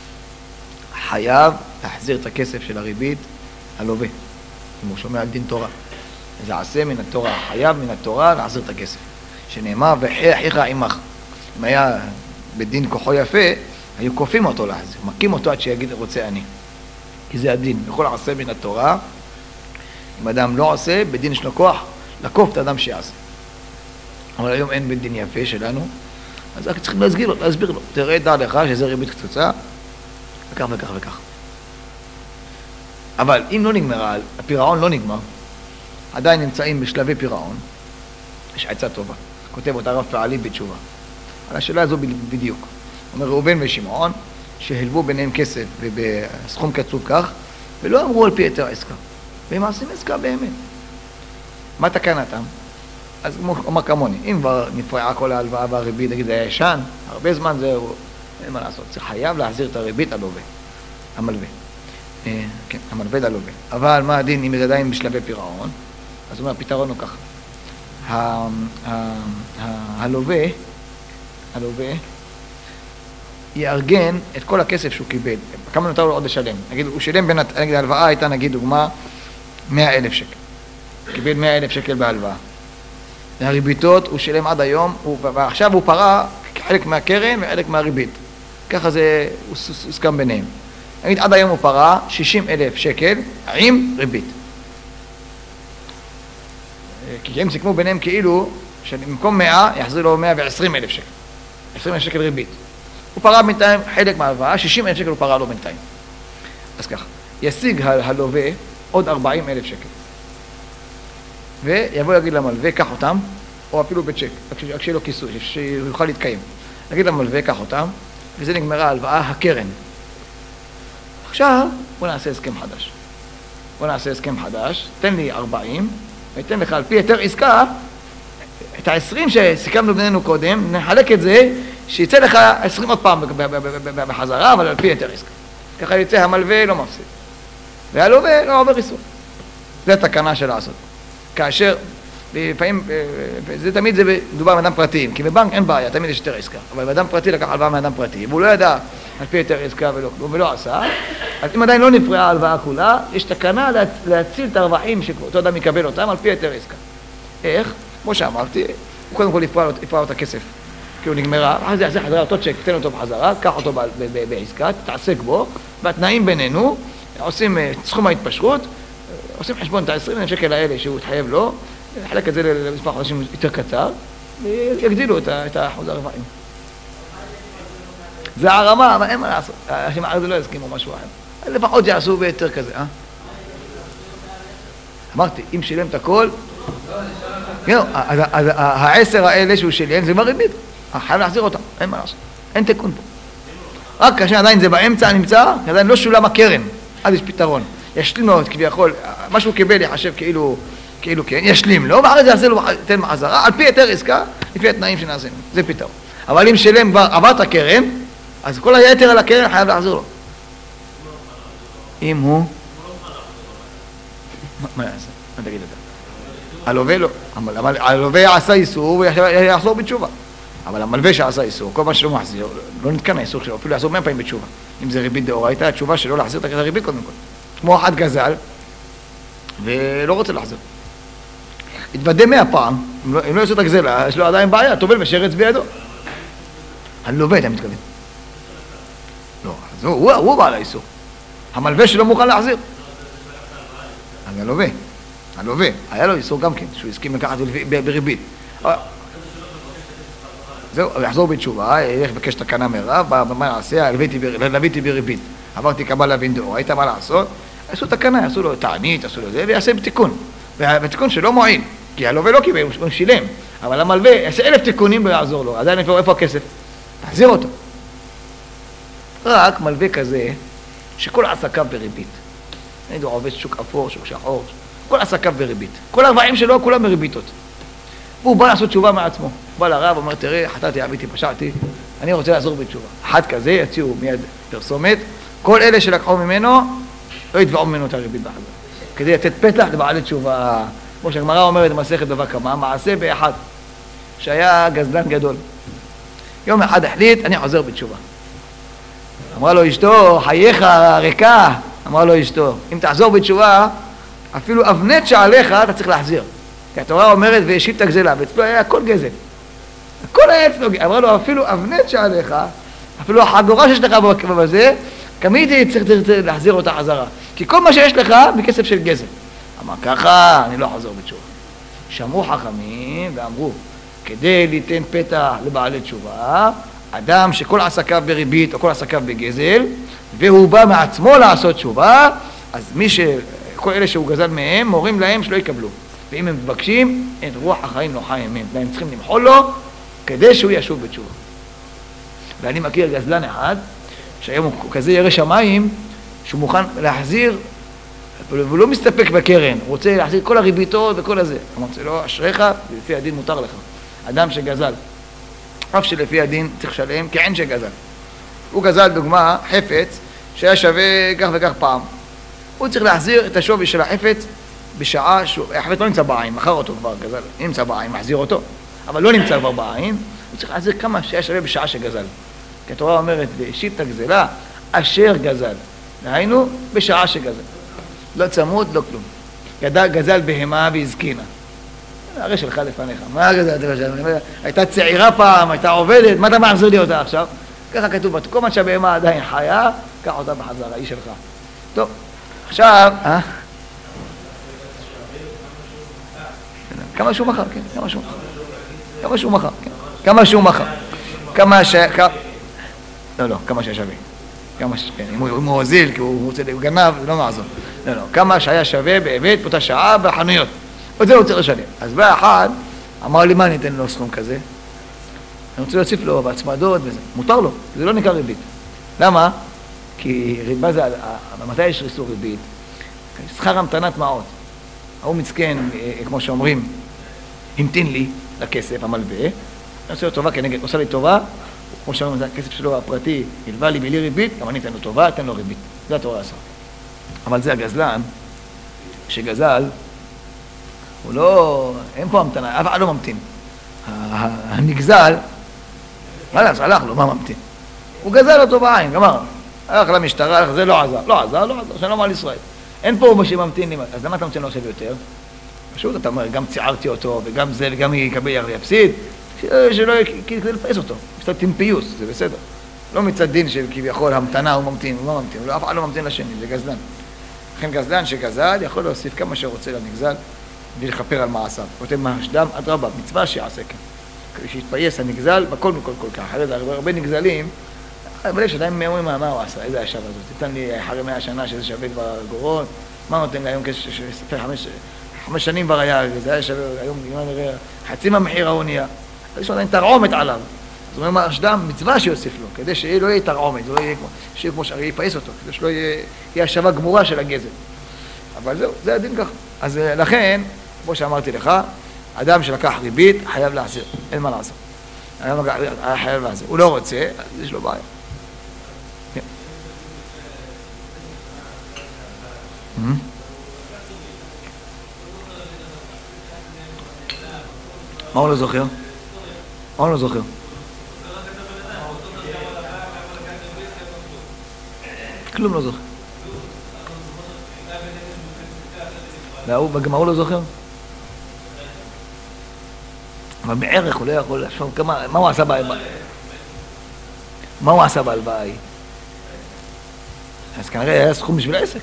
[SPEAKER 1] חייב להחזיר את הכסף של הריבית הלווה. אם הוא שומע על דין תורה. זה עשה מן התורה, חייב מן התורה להחזיר את הכסף. שנאמר, וחי אחיך עמך. אם היה בדין כוחו יפה, היו כופים אותו להחזיר, מכים אותו עד שיגיד רוצה אני. כי זה הדין, יכול לעשה מן התורה. אם אדם לא עושה, בדין יש לו כוח לקוף את האדם שיעשה. אבל היום אין בדין יפה שלנו, אז רק צריכים להסביר לו. תראה, דע לך שזה ריבית קצוצה, וכך וכך וכך. אבל אם לא נגמר, הפירעון לא נגמר, עדיין נמצאים בשלבי פירעון, יש עצה טובה. כותב אותה רב פעלי בתשובה. על השאלה הזו בדיוק. אומר ראובן ושמעון, שהלבו ביניהם כסף ובסכום קצוב כך, ולא אמרו על פי היתר עסקה. והם עושים עסקה באמת. מה תקנתם? אז הוא אומר כמוני, אם כבר נפרעה כל ההלוואה והריבית, נגיד זה היה ישן, הרבה זמן זהו, אין מה לעשות. זה חייב להחזיר את הריבית הלווה. המלווה. כן, המלווה ללווה. אבל מה הדין אם זה עדיין בשלבי פירעון? אז הוא אומר, הפתרון הוא ככה. הלווה יארגן את כל הכסף שהוא קיבל. כמה נותר לו עוד לשלם? נגיד, הוא שילם נגיד, ההלוואה הייתה, נגיד, דוגמה, 100,000 שקל. קיבל 100,000 שקל בהלוואה. הריביתות הוא שילם עד היום, ועכשיו הוא פרע חלק מהקרן וחלק מהריבית. ככה זה הוסכם ביניהם. נגיד, עד היום הוא פרע 60,000 שקל עם ריבית. כי הם סיכמו ביניהם כאילו, שבמקום 100 יחזיר לו 120,000 שקל. 20,000 שקל ריבית. הוא פרע בינתיים חלק מההלוואה, 60,000 שקל הוא פרע לו בינתיים. אז ככה, ישיג הלווה עוד 40,000 שקל. ויבוא להגיד למלווה, קח אותם, או אפילו בצ'ק, רק שיהיה לו כיסוי, שיוכל להתקיים. נגיד למלווה, קח אותם, וזה נגמרה ההלוואה, הקרן. עכשיו, בוא נעשה הסכם חדש. תן לי 40, ותן לך על פי היתר עסקה, את ה-20 שסיכמנו בינינו קודם, נחלק את זה, שיצא לך 20 עוד פעם בחזרה, אבל על פי היתר עסקה. ככה יצא המלווה לא מפסיד. והלווה לא עובר איסור. זה התקנה של לעשות. כאשר, לפעמים, זה תמיד זה מדובר באדם פרטיים, כי בבנק אין בעיה, תמיד יש יותר עסקה, אבל באדם פרטי לקח הלוואה מאדם פרטי, והוא לא ידע על פי יותר עסקה ולא עשה, אז אם עדיין לא נפרעה ההלוואה כולה, יש תקנה להציל את הרווחים שאותו אדם יקבל אותם על פי יותר עסקה. איך? כמו שאמרתי, הוא קודם כל יפרע לו את הכסף, כי הוא נגמרה, אחרי זה יעשה חזרה אותו צ'ק, תן אותו בחזרה, קח אותו בעסקה, תתעסק בו, והתנאים בינינו, עושים סכום ההתפשרות, עושים חשבון את ה-20,000 שקל האלה שהוא התחייב לו, חלק את זה למספר חודשים יותר קצר, ויגדילו את אחוז הרווחים. זה הרמה, אבל אין מה לעשות. השמעה זה לא יסכימו משהו אחר. לפחות יעשו ביותר כזה, אה? אמרתי, אם שילם את הכל, אז ה10 האלה שהוא שילם, זה כבר ריבית. חייב להחזיר אותם, אין מה לעשות. אין תיקון פה. רק כאשר עדיין זה באמצע נמצא, עדיין לא שולם הקרן, אז יש פתרון. ישלים לו כביכול, מה שהוא קיבל יחשב כאילו כן, ישלים לו, ואחרי זה יעשה לו, תן מחזרה, על פי יותר עסקה, לפי התנאים שנעשינו, זה פתרון. אבל אם שלם כבר עבר את הקרן, אז כל היתר על הקרן חייב להחזיר לו. אם הוא... מה יעשה? מה תגיד את זה? הלווה לא. הלווה עשה איסור ויחזור בתשובה. אבל המלווה שעשה איסור, כל מה שלא מחזיר, לא נתקן האיסור שלו, אפילו יחזור 100 פעמים בתשובה. אם זה ריבית דאורייתא, התשובה שלו להחזיר את הריבית קודם כל. כמו אחד גזל, ולא רוצה להחזיר. התוודה 100 פעם, אם לא יעשו את הגזלה, יש לו עדיין בעיה, טובל ושרץ בידו. הלווה, אתה מתכוון. לא, אז הוא בעל האיסור. המלווה שלא מוכן להחזיר. אז הלווה, היה לו איסור גם כן, שהוא הסכים לקחת בריבית. זהו, הוא יחזור בתשובה, ילך לבקש תקנה מרב, מה נעשה? לוויתי בריבית. עברתי קבל להבין דאור, היית מה לעשות? יעשו תקנה, יעשו לו תענית, יעשו לו זה, ויעשה בתיקון. והתיקון שלא מועיל, כי הלווה לא קיבל, הוא שילם. אבל המלווה יעשה 1000 תיקונים ויעזור לו, עדיין איפה הכסף? תחזיר אותו. רק מלווה כזה, שכל עסקיו בריבית. נגיד, הוא עובד שוק אפור, שוק שחור, כל עסקיו בריבית. כל הרבעים שלו, כולם בריביתות. והוא בא לעשות תשובה מעצמו. בא לרב, אומר, תראה, חטאתי, עביתי, פשעתי, אני רוצה לעזור בתשובה. אחד כזה, יציעו מיד פרסומת, כל אלה שלקחו ממנו, לא יתבעו ממנו את הריבית בחזרה. כדי לתת פתח לבעלי תשובה. כמו שהגמרא אומרת במסכת בבא קמא, מעשה באחד, שהיה גזלן גדול. יום אחד החליט, אני חוזר בתשובה. אמרה לו אשתו, חייך ריקה. אמרה לו אשתו, אם תחזור בתשובה, אפילו אבנט שעליך אתה צריך להחזיר. כי התורה אומרת, והשיב את הגזלה, ואצלו היה הכל גזל. הכל היה אצלו, אמרה לו, אפילו אבנט שעליך, אפילו החגורה שיש לך בזה, כמיתי צריך להחזיר אותה חזרה. כי כל מה שיש לך, בכסף של גזל. אמר, ככה, אני לא אחזור בתשובה. שמעו חכמים ואמרו, כדי ליתן פתח לבעלי תשובה, אדם שכל עסקיו בריבית או כל עסקיו בגזל, והוא בא מעצמו לעשות תשובה, אז כל אלה שהוא גזל מהם, מורים להם שלא יקבלו. ואם הם מבקשים, את רוח החיים לא חיים מהם. והם צריכים למחול לו, כדי שהוא ישוב בתשובה. ואני מכיר גזלן אחד, שהיום הוא כזה ירא שמיים, שהוא מוכן להחזיר, והוא לא מסתפק בקרן, הוא רוצה להחזיר כל הריביתות וכל הזה. אמרתי לו, אשריך, ולפי הדין מותר לך. אדם שגזל, אף שלפי הדין צריך לשלם, כעין שגזל. הוא גזל דוגמה, חפץ, שהיה שווה כך וכך פעם. הוא צריך להחזיר את השווי של החפץ בשעה החפץ לא נמצא בעין, מחר אותו כבר גזל, נמצא בעין, מחזיר אותו, אבל לא נמצא כבר בעין, הוא צריך להחזיר כמה שהיה שווה בשעה שגזל. כי התורה אומרת, והשיב את הגזלה, אשר גזל. דהיינו, בשעה שגזל. לא צמוד, לא כלום. גזל בהמה והזקינה. הרי שלך לפניך. מה גזל? הייתה צעירה פעם, הייתה עובדת, מה אתה מחזיר לי אותה עכשיו? ככה כתוב, כל מה שהבהמה עדיין חיה, קח אותה בחזרה, היא שלך. טוב, עכשיו, כמה שהוא מחר, כן, כמה שהוא מחר, כן. כמה שהיה שווה. כן, אם הוא הוזיל, כי הוא גנב, זה לא מעזור. לא, כמה שהיה שווה באמת באותה שעה בחנויות. עוד זה הוא צריך לשלם. אז בא אחד, אמר לי, מה אני אתן לו סכום כזה? אני רוצה להוסיף לו בהצמדות וזה. מותר לו, זה לא נקרא ריבית. למה? כי ריבה זה, מתי יש איסור ריבית? שכר המתנת מעות. הוא מצקן, כמו שאומרים, המתין לי לכסף, המלווה, עושה לו טובה כנגד, עושה לי טובה, כמו שאומרים, זה הכסף שלו הפרטי, הלווה לי בלי ריבית, גם אני אתן לו טובה, אתן לו ריבית. זה התורה עשה. אבל זה הגזלן, שגזל, הוא לא, אין פה המתנה, אף אחד לא ממתין. הנגזל, הלך לו, מה ממתין? הוא גזל אותו בעין, גמר. הלך למשטרה, זה לא עזר, שלום על ישראל. אין פה מי שממתין לי, אז למה אתה ממתין לו עכשיו יותר? פשוט, אתה אומר, גם ציערתי אותו, וגם זה, וגם יקבל יפסיד, שלא כדי לפעס אותו, קצת עם פיוס, זה בסדר. לא מצד דין של כביכול המתנה, הוא ממתין, הוא לא ממתין, אף אחד לא ממתין לשני, זה גזלן. לכן גזלן שגזל יכול להוסיף כמה שרוצה לנגזל, ולכפר על מעשיו. כותב מהשדם, אדרבה, מצווה שיעשה כן. כשיתפייס הנגזל, בכל מכל כל כך. הרבה נגזלים, אבל יש עדיין אומרים מה הוא עשה, איזה השב הזאת. תיתן לי אחרי 100 שנה שזה שווה כבר גורון, מה נותן לי היום כשספר 5 שנים כבר היה, זה היה שווה, היום חצי מהמחיר האונייה. אז יש עדיין תרעומת עליו. זאת אומרת, מהשדם, מצווה שיוסיף לו, כדי שלא יהיה תרעומת, לא יהיה כמו שהרי יפייס אותו, כדי שלא יהיה השבה גמורה של הגזל. אבל זהו, זה הדין ככה. אז לכן, כמו שאמרתי לך, אדם שלקח ריבית חייב להחזיר, אין מה לעשות. חייב להחזיר. הוא לא רוצה, אז יש לו בעיה. מה הוא לא זוכר? מה הוא לא זוכר? כלום לא זוכר. וגם הוא לא זוכר? אבל בערך הוא לא יכול לחשוב מה הוא עשה בהלוואה. מה הוא עשה בהלוואה ההיא? אז כנראה היה סכום בשביל העסק.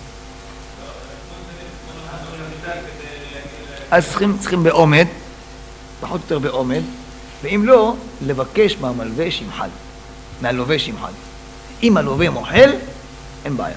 [SPEAKER 1] אז צריכים בעומד, פחות או יותר בעומד, ואם לא, לבקש מהמלווה שימחל, מהלווה שימחל. אם הלווה מוחל, אין בעיה.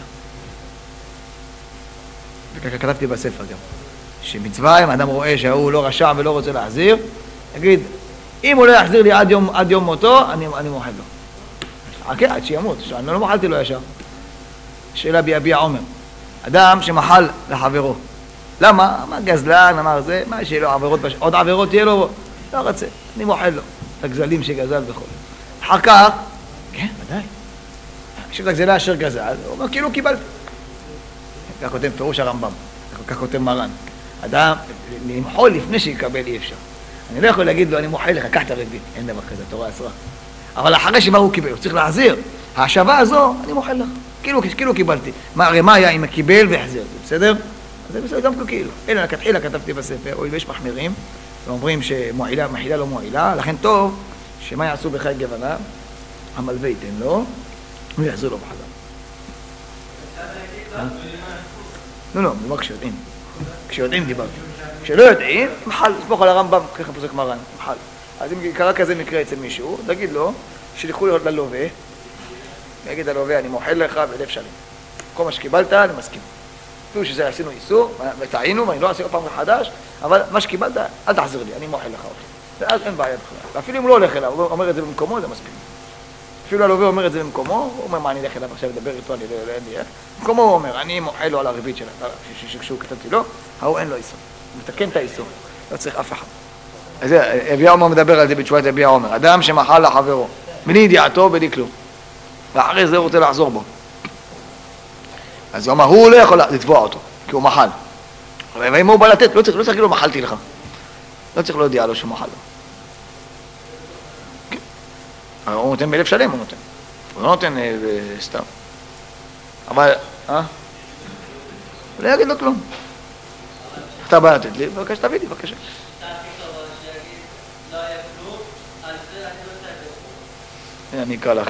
[SPEAKER 1] וככה כתבתי בספר גם, שמצווה, אם האדם רואה שהוא לא רשע ולא רוצה להחזיר, יגיד, אם הוא לא יחזיר לי עד יום מותו, אני מוחל לו. חכה, עד שימות, אני לא מוחלתי לו ישר. שאלה ביביע עומר. אדם שמחל לחברו. למה? אמר גזלן, אמר זה, מה שיהיה לו עבירות, עוד עבירות תהיה לו, לא רוצה, אני מוחל לו. את הגזלים שגזל וכל. אחר כך, כן, ודאי. כשאת הגזלה אשר גזל, הוא אומר, כאילו קיבלתי. כך כותב פירוש הרמב"ם, כך כותב מרן. אדם, למחול לפני שיקבל אי אפשר. אני לא יכול להגיד לו, אני מוחל לך, קח את הריבית. אין דבר כזה, תורה אסרה. אבל אחרי שמה הוא קיבל, הוא צריך להחזיר. ההשבה הזו, אני מוחל לך. כאילו קיבלתי. הרי מה היה אם קיבל והחזיר? זה בסדר? זה בסדר גם כאילו. אלא לכתחילה כתבתי בספר, או יש מחמירים, ואומרים שמחילה לא מועילה, לכן טוב, שמה יעשו בחי גוונה, המלווה ייתן לו, הוא יחזיר לו בחזרה. לא, זה לא כשיודעים. כשיודעים דיברתי. כשלא יודעים, מחל, סמוך על הרמב"ם, ככה פוסק מרן, מחל. אז אם קרה כזה מקרה אצל מישהו, תגיד לו, שלחו ללווה, ויגיד ללווה, אני מוחל לך בלב שלם. כל מה שקיבלת, אני מסכים. אפילו שזה עשינו איסור, וטעינו, ואני לא אעשה עוד פעם מחדש, אבל מה שקיבלת, אל תחזיר לי, אני מוחל לך אותו. ואז אין בעיה בכלל. ואפילו אם הוא לא הולך אליו, הוא אומר את זה במקומו, זה מספיק. אפילו הלווה אומר את זה במקומו, הוא אומר, מה, אני אלך אליו עכשיו לדבר איתו, אני לא אין לי איך. במקומו הוא אומר, אני מוחל לו על הריבית שלה, כשהוא כתבתי לו, ההוא אין לו איסור. הוא מתקן את האיסור, לא צריך אף אחד. אז אביע עומר מדבר על זה בתשובת אביע עומר. אדם שמחל לחברו, בלי ידיעתו, בלי כלום. ואחרי זה הוא רוצה לחזור בו. אז הוא אמר, הוא לא יכול לתבוע אותו, כי הוא מחל. אבל אם הוא בא לתת, לא צריך להגיד לו, מחלתי לך. לא צריך להודיע לו שהוא מחל לו. הוא נותן בלב שלם, הוא נותן. הוא לא נותן סתם. אבל, הוא לא יגיד לו כלום. אתה בא לתת לי, בבקשה, תביא לי, בבקשה. אני אקרא לכם.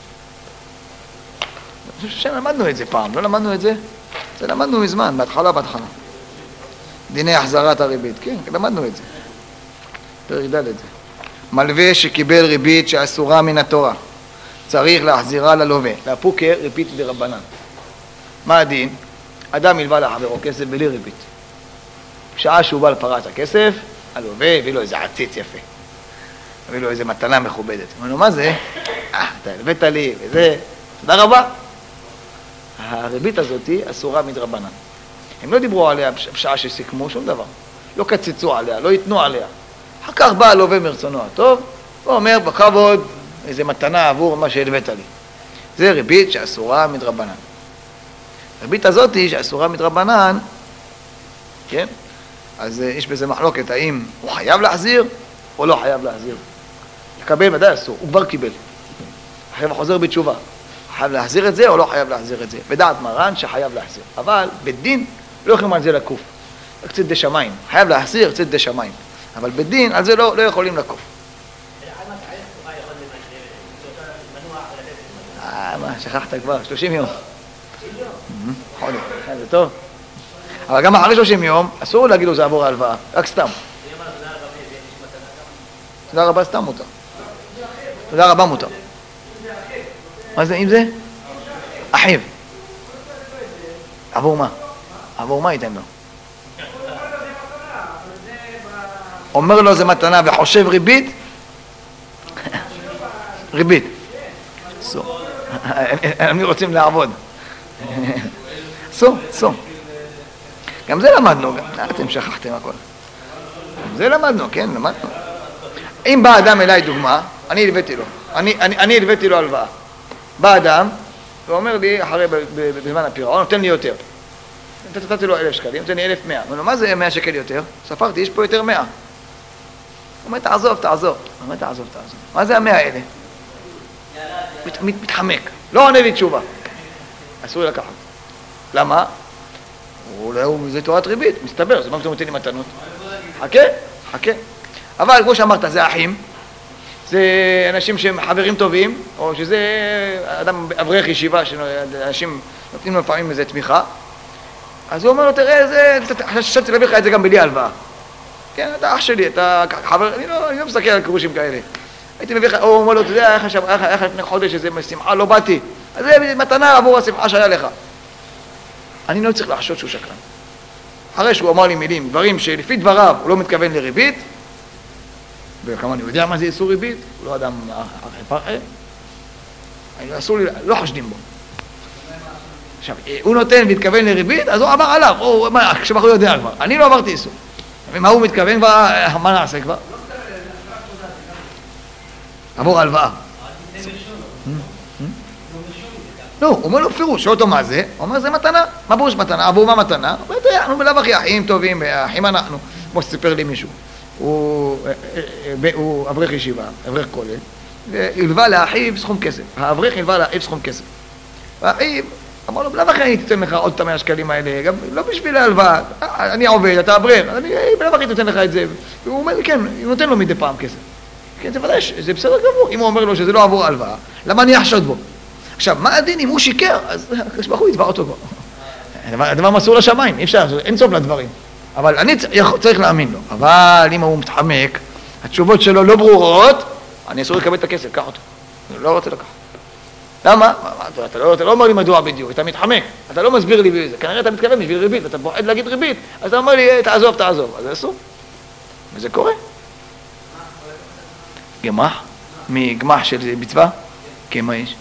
[SPEAKER 1] אני חושב שלמדנו את זה פעם, לא למדנו את זה? זה למדנו מזמן, בהתחלה. דיני החזרת הריבית, כן, למדנו את זה. פרק ד' זה. מלווה שקיבל ריבית שאסורה מן התורה, צריך להחזירה ללווה. והפוקר ריבית דרבנן. מה הדין? אדם ילווה לחברו כסף בלי ריבית. שעה שהוא בא לפרט הכסף, הלווה הביא לו איזה עציץ יפה. הביא לו איזה מתנה מכובדת. אמרנו, מה זה? אתה הלווית לי, וזה, תודה רבה. הריבית הזאת היא אסורה מדרבנן. הם לא דיברו עליה בשעה שסיכמו שום דבר. לא קציצו עליה, לא ייתנו עליה. אחר כך בא הלווה מרצונו הטוב, הוא אומר בכבוד איזה מתנה עבור מה שהלווית לי. זה ריבית שאסורה מדרבנן. הריבית הזאת היא שאסורה מדרבנן, כן? אז יש בזה מחלוקת, האם הוא חייב להחזיר או לא חייב להחזיר. לקבל ודאי אסור, הוא כבר קיבל. עכשיו חוזר בתשובה. חייב להחזיר את זה או לא חייב להחזיר את זה. בדעת מרן שחייב להחזיר. אבל בדין לא יכולים על זה לקוף. קצת די שמיים. חייב להחזיר קצת די שמיים. אבל בדין על זה לא יכולים לקוף. מה, שכחת כבר, 30 יום. חודש, זה טוב. אבל גם אחרי 30 יום, אסור להגיד לו זה עבור ההלוואה, רק סתם. תודה רבה סתם מותר. תודה רבה מותר. מה זה, אם זה? אחיו. עבור מה? עבור מה ייתן לו? אומר לו זה מתנה וחושב ריבית? ריבית. הם רוצים לעבוד. אסור. גם זה למדנו, אתם שכחתם הכל. גם זה למדנו, כן, למדנו. אם בא אדם אליי דוגמה, אני הלוויתי לו הלוואה. בא אדם, ואומר לי, אחרי בזמן הפירעון, נותן לי יותר. נתתי לו 1,000 שקלים, נותן לי 1,100. אומר לו, מה זה 100 שקל יותר? ספרתי, יש פה יותר 100. הוא אומר, תעזוב. מה זה 100 האלה? מתחמק. לא עונה לי תשובה. אסור לקחת. למה? זה תורת ריבית, מסתבר, זה מה שאתה נותן לי מתנות. חכה. אבל כמו שאמרת, זה אחים, זה אנשים שהם חברים טובים, או שזה אדם אברך ישיבה, שאנשים נותנים לו לפעמים איזו תמיכה, אז הוא אומר לו, תראה, חשבתי להביא לך את זה גם בלי הלוואה. כן, אתה אח שלי, אתה חבר, אני לא מסתכל על קירושים כאלה. הייתי מביא לך, הוא אומר לו, אתה יודע, איך לפני חודש איזה שמחה, לא באתי. אז זה מתנה עבור השמחה שהיה לך. אני לא צריך לחשוד שהוא שקרן. אחרי שהוא אמר לי מילים, דברים שלפי דבריו הוא לא מתכוון לריבית, וכמה אני יודע מה זה איסור ריבית, הוא לא אדם פרחה, אסור לי, לא חשדים בו. עכשיו, הוא נותן והתכוון לריבית, אז הוא עבר עליו, עכשיו הוא יודע כבר. אני לא עברתי איסור. מה הוא מתכוון כבר, מה נעשה כבר? עבור הלוואה. לא, הוא אומר לו פירוש, שאותו מה זה? הוא אומר זה מתנה. מה פירוש מתנה? עבור מה מתנה? הוא אומר, אנחנו בלב הכי אחים טובים, אחים אנחנו, כמו שסיפר לי מישהו. הוא אברך ישיבה, אברך כולל, והלווה לאחיו סכום כסף. האברך הלווה לאחיו סכום כסף. והאחיו אמר לו, בלב הכי אני תתן לך עוד 100 שקלים האלה, גם לא בשביל ההלוואה, אני עובד, אתה אברך, אני בלב הכי תתן לך את זה. והוא אומר, כן, הוא נותן לו מדי פעם כסף. כן, זה ודאי, זה בסדר גמור. אם הוא אומר לו שזה לא עבור ההלוואה, למה אני אחשוד בו? עכשיו, מה הדין אם הוא שיקר? אז כשבחור יתבע אותו כבר. הדבר מסור לשמיים, אי אפשר, אין סוף לדברים. אבל אני צריך להאמין לו. אבל אם הוא מתחמק, התשובות שלו לא ברורות, אני אסור לקבל את הכסף, קח אותו. אני לא רוצה לקחת. למה? אתה לא אומר לי מדוע בדיוק, אתה מתחמק, אתה לא מסביר לי בזה. כנראה אתה מתכוון בשביל ריבית, אתה פוחד להגיד ריבית, אז אתה אומר לי, תעזוב. אז זה אסור. וזה קורה. גמח? מגמח של מצווה? כמה יש?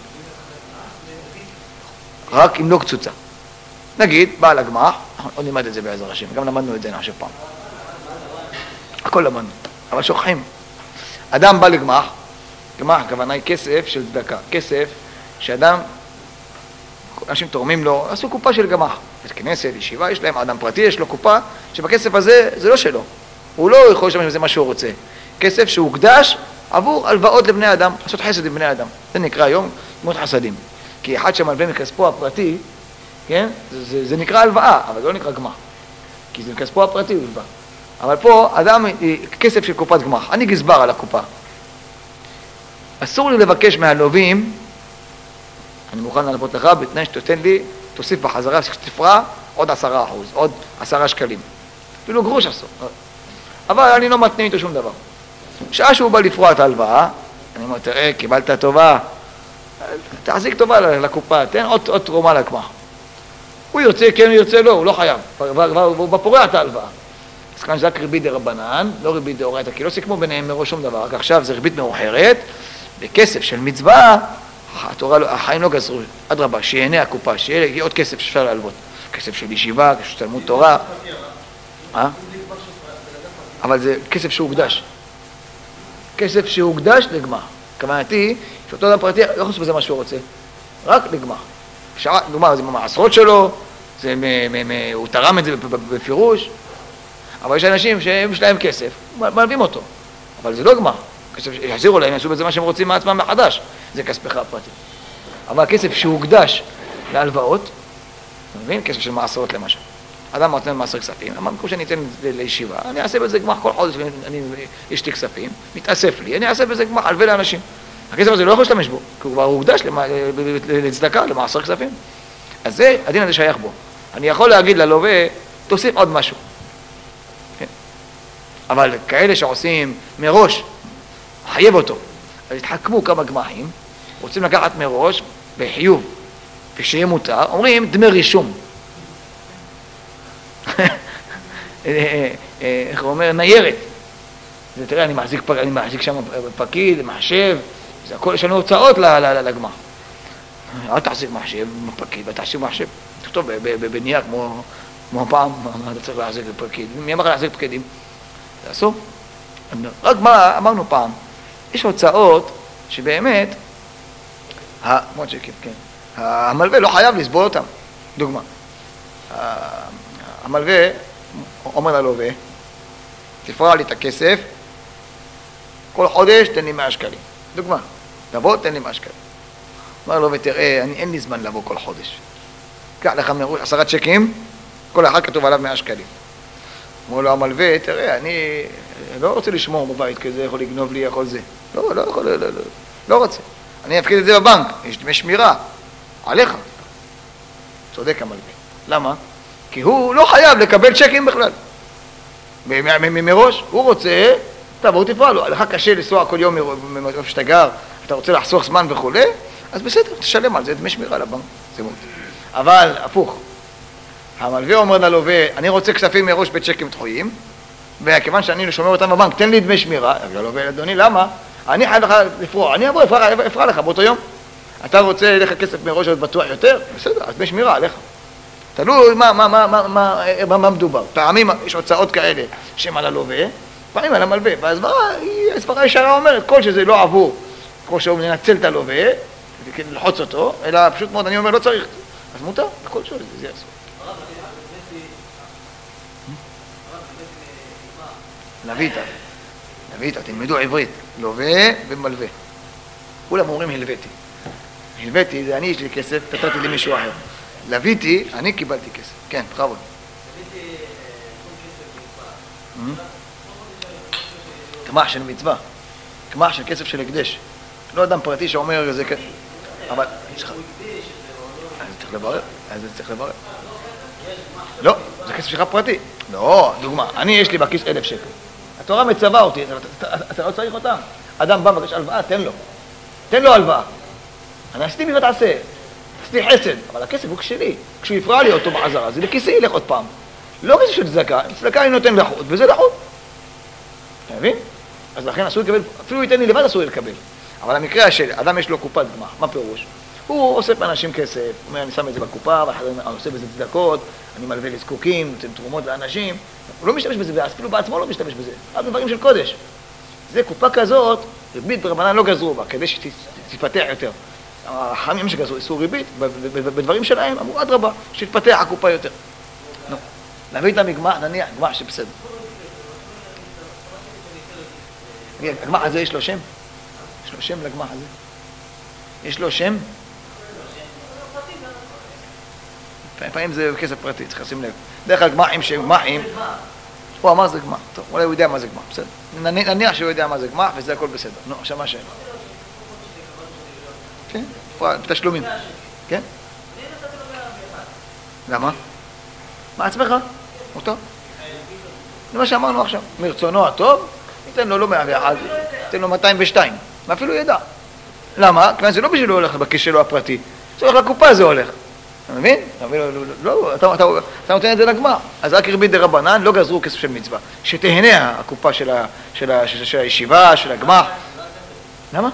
[SPEAKER 1] רק אם לא קצוצה. נגיד, בעל הגמח, עוד נלמד את זה בעזר השם, גם למדנו את זה נחשב פעם. הכל למדנו, אבל שוכחים. אדם בא לגמח, גמח, הכוונה היא כסף של צדקה, כסף שאדם, אנשים תורמים לו, עשו קופה של גמח. בית כנסת, ישיבה, יש להם אדם פרטי, יש לו קופה, שבכסף הזה, זה לא שלו. הוא לא יכול לשמש בזה מה שהוא רוצה. כסף שהוקדש עבור הלוואות לבני אדם, לעשות חסד לבני אדם. זה נקרא היום דמות חסדים. כי אחד שמלווה מכספו הפרטי, כן? זה נקרא הלוואה, אבל זה לא נקרא גמח. כי זה מכספו הפרטי הוא הלוואה. אבל פה אדם, כסף של קופת גמח, אני גזבר על הקופה. אסור לי לבקש מהלווים, אני מוכן ללוות לך, בתנאי שתתן לי, תוסיף בחזרה, שתפרע עוד 10%, עוד 10 שקלים. אפילו גרוש אסור. אבל אני לא מתנה איתו שום דבר. שעה שהוא בא לפרוע את ההלוואה, אני אומר, תראה, קיבלת טובה, תחזיק טובה לקופה, תן עוד תרומה לגמח. הוא ירצה, כן, הוא ירצה, לא, הוא לא חייב. הוא בפורע את ההלוואה. אז כאן זה רק ריבית דרבנן, לא ריבית דאורייתא, כי לא סיכמו ביניהם מראש שום דבר, רק עכשיו זה ריבית מאוחרת, בכסף של מצווה, החיים לא גזרו, אדרבה, שיהנה הקופה, שיהיה עוד כסף שאפשר להלוות. כסף של ישיבה, כסף של תלמוד תורה. אבל זה כסף שהוקדש. כסף שהוקדש לגמח. כוונתי, שאותו אדם פרטי, לא יכול לעשות בזה מה שהוא רוצה, רק לגמח. גמח זה מהמעשרות שלו, הוא תרם את זה בפירוש, אבל יש אנשים שיש להם כסף, מלווים אותו. אבל זה לא גמר. כסף יחזירו להם, יעשו בזה מה שהם רוצים מעצמם מחדש. זה כספך הפרטי. אבל הכסף שהוקדש להלוואות, אתה מבין? כסף של מעשרות למשל. אדם נותן מעשר כספים, אמר, כמו שאני אתן לישיבה, אני אעשה בזה גמר כל חודש, יש לי כספים, מתאסף לי, אני אעשה בזה גמר, אלווה לאנשים. הכסף הזה לא יכול להשתמש בו, כי הוא כבר הוקדש לצדקה, למעשר כספים. אז זה, הדין הזה שייך בו. אני יכול להגיד ללווה, תוסיף עוד משהו. כן? אבל כאלה שעושים מראש, חייב אותו. אז התחכמו כמה גמחים, רוצים לקחת מראש, בחיוב, ושיהיה מותר, אומרים דמי רישום. איך הוא אומר? ניירת. תראה, אני מחזיק שם פקיד, מחשב, זה הכל, יש לנו הוצאות לגמר. אל תחזיק מחשב, פקיד, ותחזיק מחשב. תכתוב בנייר כמו פעם, מה אתה צריך להחזיק פקיד? מי אמר להחזיק פקידים? זה אסור. רק מה אמרנו פעם, יש הוצאות שבאמת, כמו שקט, כן. המלווה לא חייב לסבול אותם. דוגמה. המלווה אומר ללווה, תפרע לי את הכסף, כל חודש תן לי 100 שקלים. דוגמה, תבוא תן לי 100 שקלים. אומר לו, ותראה, אין לי זמן לבוא כל חודש. קח לך מראש 10 צ'קים, כל אחד כתוב עליו 100 שקלים. אומר לו המלווה, תראה, אני לא רוצה לשמור בבית כזה, יכול לגנוב לי, יכול זה. לא יכול, לא רוצה. אני אפקיד את זה בבנק, יש דמי שמירה, עליך. צודק המלווה. למה? כי הוא לא חייב לקבל צ'קים בכלל. מראש, הוא רוצה, תבוא תפרע לו. לך קשה לנסוע כל יום מאיפה שאתה גר, אתה רוצה לחסוך זמן וכו', אז בסדר, תשלם על זה דמי שמירה לבנק. זה מאוד. אבל, הפוך. המלווה אומר ללווה, אני רוצה כספים מראש בצ'קים דחויים, וכיוון שאני שומר אותם בבנק, תן לי דמי שמירה. הלווה, אדוני, למה? אני חייב לך לפרוע, אני אבוא, אפרע לך באותו יום. אתה רוצה לך כסף מראש עוד בטוח יותר? בסדר, אז דמי שמירה עליך. תלוי מה מדובר. פעמים יש הוצאות כאלה שהן על הלווה, פעמים על המלווה. והסברה ישרה אומרת, כל שזה לא עבור, כמו שהוא מנצל את הלווה, ללחוץ אותו, אלא פשוט מאוד, אני אומר, לא צריך. אז מותר, הכל שואל, זה יעשו. לוויתה, תלמדו עברית, לווה ומלווה. כולם אומרים הלוויתי. הלוויתי זה אני, יש לי כסף, נתתי למישהו אחר. לוויתי, אני קיבלתי כסף. כן, בכבוד. גמח של מצווה. גמח של כסף של הקדש. לא אדם פרטי שאומר זה כסף. אבל... אז צריך לברר. לא, זה כסף שלך פרטי. לא, דוגמה, אני יש לי בכיס 1,000 שקל. התורה מצווה אותי, אתה לא צריך אותם. אדם בא מבקש הלוואה, תן לו. תן לו הלוואה. אני עשיתי מי ותעשה. עשיתי חסד, אבל הכסף הוא שלי. כשהוא יפרע לי אותו בעזרה, זה לכיסי ילך עוד פעם. לא כסף של צדקה, צדקה אני נותן לחוד, וזה לחוד. אתה מבין? אז לכן אסור לקבל, אפילו ייתן לי לבד אסור לקבל. אבל המקרה של אדם יש לו קופת גמח, מה פירוש? הוא אוסף לאנשים כסף, הוא אומר, אני שם את זה בקופה, ואחרי זה אני עושה בזה צדקות, אני מלווה לזקוקים, נותן תרומות לאנשים. הוא לא משתמש בזה, ואפילו בעצמו לא משתמש בזה. רק דברים של קודש. זה קופה כזאת, ריבית ברבנן לא גזרו בה, כדי שתתפתח יותר. החכמים שגזרו איסור ריבית, בדברים שלהם, אמרו, אדרבה, שתתפתח הקופה יותר. נו, להביא את המגמח, נניח, גמח שבסדר. הגמח הזה יש לו שם? יש לו שם לגמח הזה? יש לו שם? פעמים זה כסף פרטי, צריך לשים לב. דרך כלל גמחים שהם גמחים, הוא אמר זה גמח, טוב, אולי הוא יודע מה זה גמח, בסדר. נניח שהוא יודע מה זה גמח וזה הכל בסדר. נו, עכשיו מה השאלה? כן, בתשלומים. כן? למה? מה עצמך? אותו? זה מה שאמרנו עכשיו. מרצונו הטוב, ניתן לו לא 101, ניתן לו 202, ואפילו ידע. למה? כיוון זה לא בשביל הוא הולך בכיס שלו הפרטי, זה הולך לקופה זה הולך. אתה מבין? לא, אתה נותן את זה לגמר. אז רק ריבית דרבנן, לא גזרו כסף של מצווה. שתהנה הקופה של הישיבה, של הגמר. למה?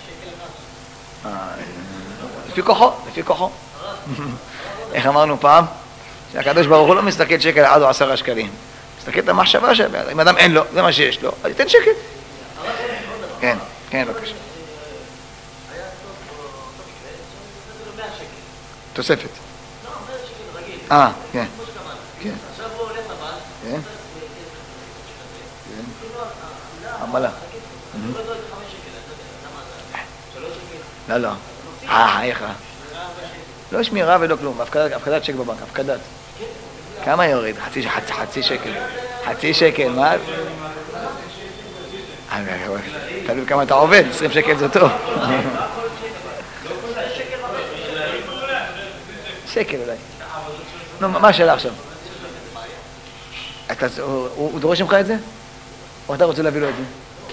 [SPEAKER 1] לפי כוחו. איך אמרנו פעם? שהקדוש ברוך הוא לא מסתכל שקל עד או 10 שקלים. מסתכל את המחשבה שלו. אם אדם אין לו, זה מה שיש לו, אז ייתן שקל. כן, כן, בבקשה. תוספת. כן. כן. עכשיו הוא הולך לבנק, עמלה. לא, לא. איך? לא שמירה ולא כלום, הפקדת צ'ק בבנק, הפקדת. כמה יוריד? חצי שקל. חצי שקל, מה? תלוי כמה אתה עובד, 20 שקל זה טוב. שקל אולי. נו, מה השאלה עכשיו? הוא דורש ממך את זה? או אתה רוצה להביא לו את זה?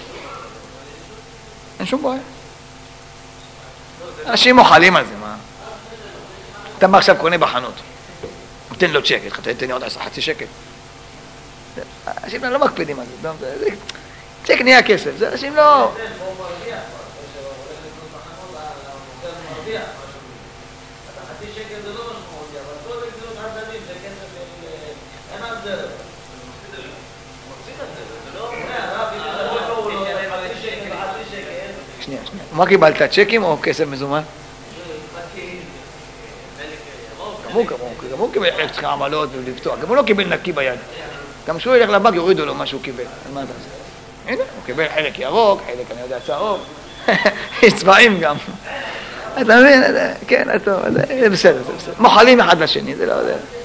[SPEAKER 1] אין שום בעיה. אנשים מוחלים על זה, מה? אתה מה עכשיו קונה בחנות? תן לו צ'ק, תן לי עוד חצי שקל. אנשים לא מקפידים על זה. צ'ק נהיה כסף, זה אנשים לא... שנייה. מה קיבלת, צ'קים או כסף מזומן? גם הוא קיבל צריכה עמלות ולפתוח, גם הוא לא קיבל נקי ביד. גם כשהוא ילך לבנק יורידו לו מה שהוא קיבל. אז מה אתה עושה? הנה, הוא קיבל חלק ירוק, חלק אני יודע צהוב, יש צבעים גם. אתה מבין? כן, זה בסדר, זה בסדר. מוחלים אחד לשני, זה לא...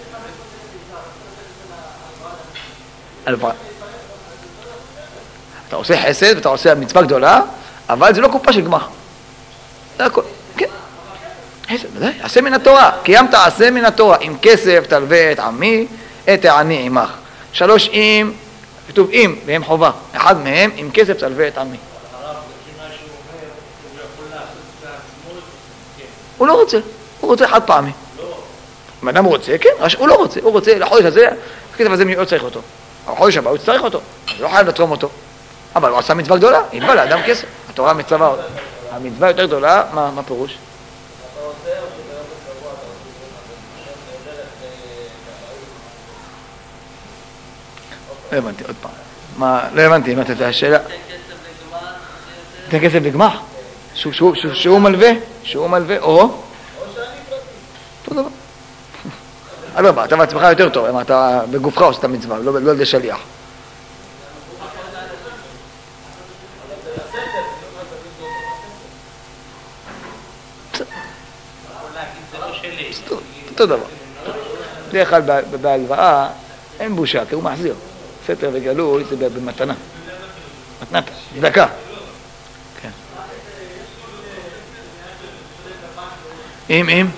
[SPEAKER 1] אתה עושה חסד ואתה עושה מצווה גדולה, אבל זה לא קופה של גמח. זה הכל, כן. חסד, ודאי, עשה מן התורה. קיימת עשה מן התורה. עם כסף תלווה את עמי, את העני עמך. 3 אם, כתוב אם, והם חובה. אחד מהם, עם כסף תלווה את עמי. הוא לא רוצה, הוא רוצה חד פעמי. אם אדם רוצה, כן, הוא לא רוצה, הוא רוצה לחודש הזה, הכסף הזה לא צריך אותו. החודש הבא הוא צריך אותו, הוא לא חייב לתרום אותו. אבל הוא עשה מצווה גדולה, יתבע לאדם כסף. התורה מצווה עוד. המצווה יותר גדולה, מה פירוש? לא הבנתי, עוד פעם. לא הבנתי, מה אתה השאלה? תן כסף לגמח? שהוא מלווה? שהוא מלווה, או? או שאני פרטי. אותו דבר. לא, אתה בעצמך יותר טוב, אתה בגופך עושה את המצווה, לא על זה שליח. אותו דבר. בדרך כלל בהלוואה אין בושה, כי הוא מחזיר. סתר וגלוי זה במתנה. מתנתה, דקה. כן. אם.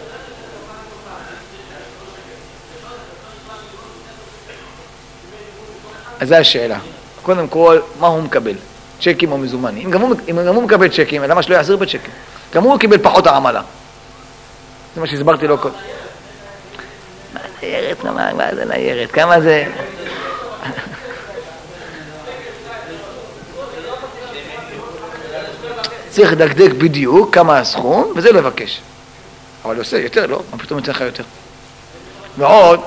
[SPEAKER 1] אז זו השאלה. קודם כל, מה הוא מקבל? צ'קים או מזומנים? אם גם הוא מקבל צ'קים, למה שלא יחזיר בצ'קים? גם הוא קיבל פחות העמלה. זה מה שהסברתי לו קודם. מה זה ניירת? מה זה ניירת? כמה זה... צריך לדקדק בדיוק כמה הסכום, וזה לא לבקש. אבל הוא עושה יותר, לא? מה פתאום יוצא לך יותר? ועוד...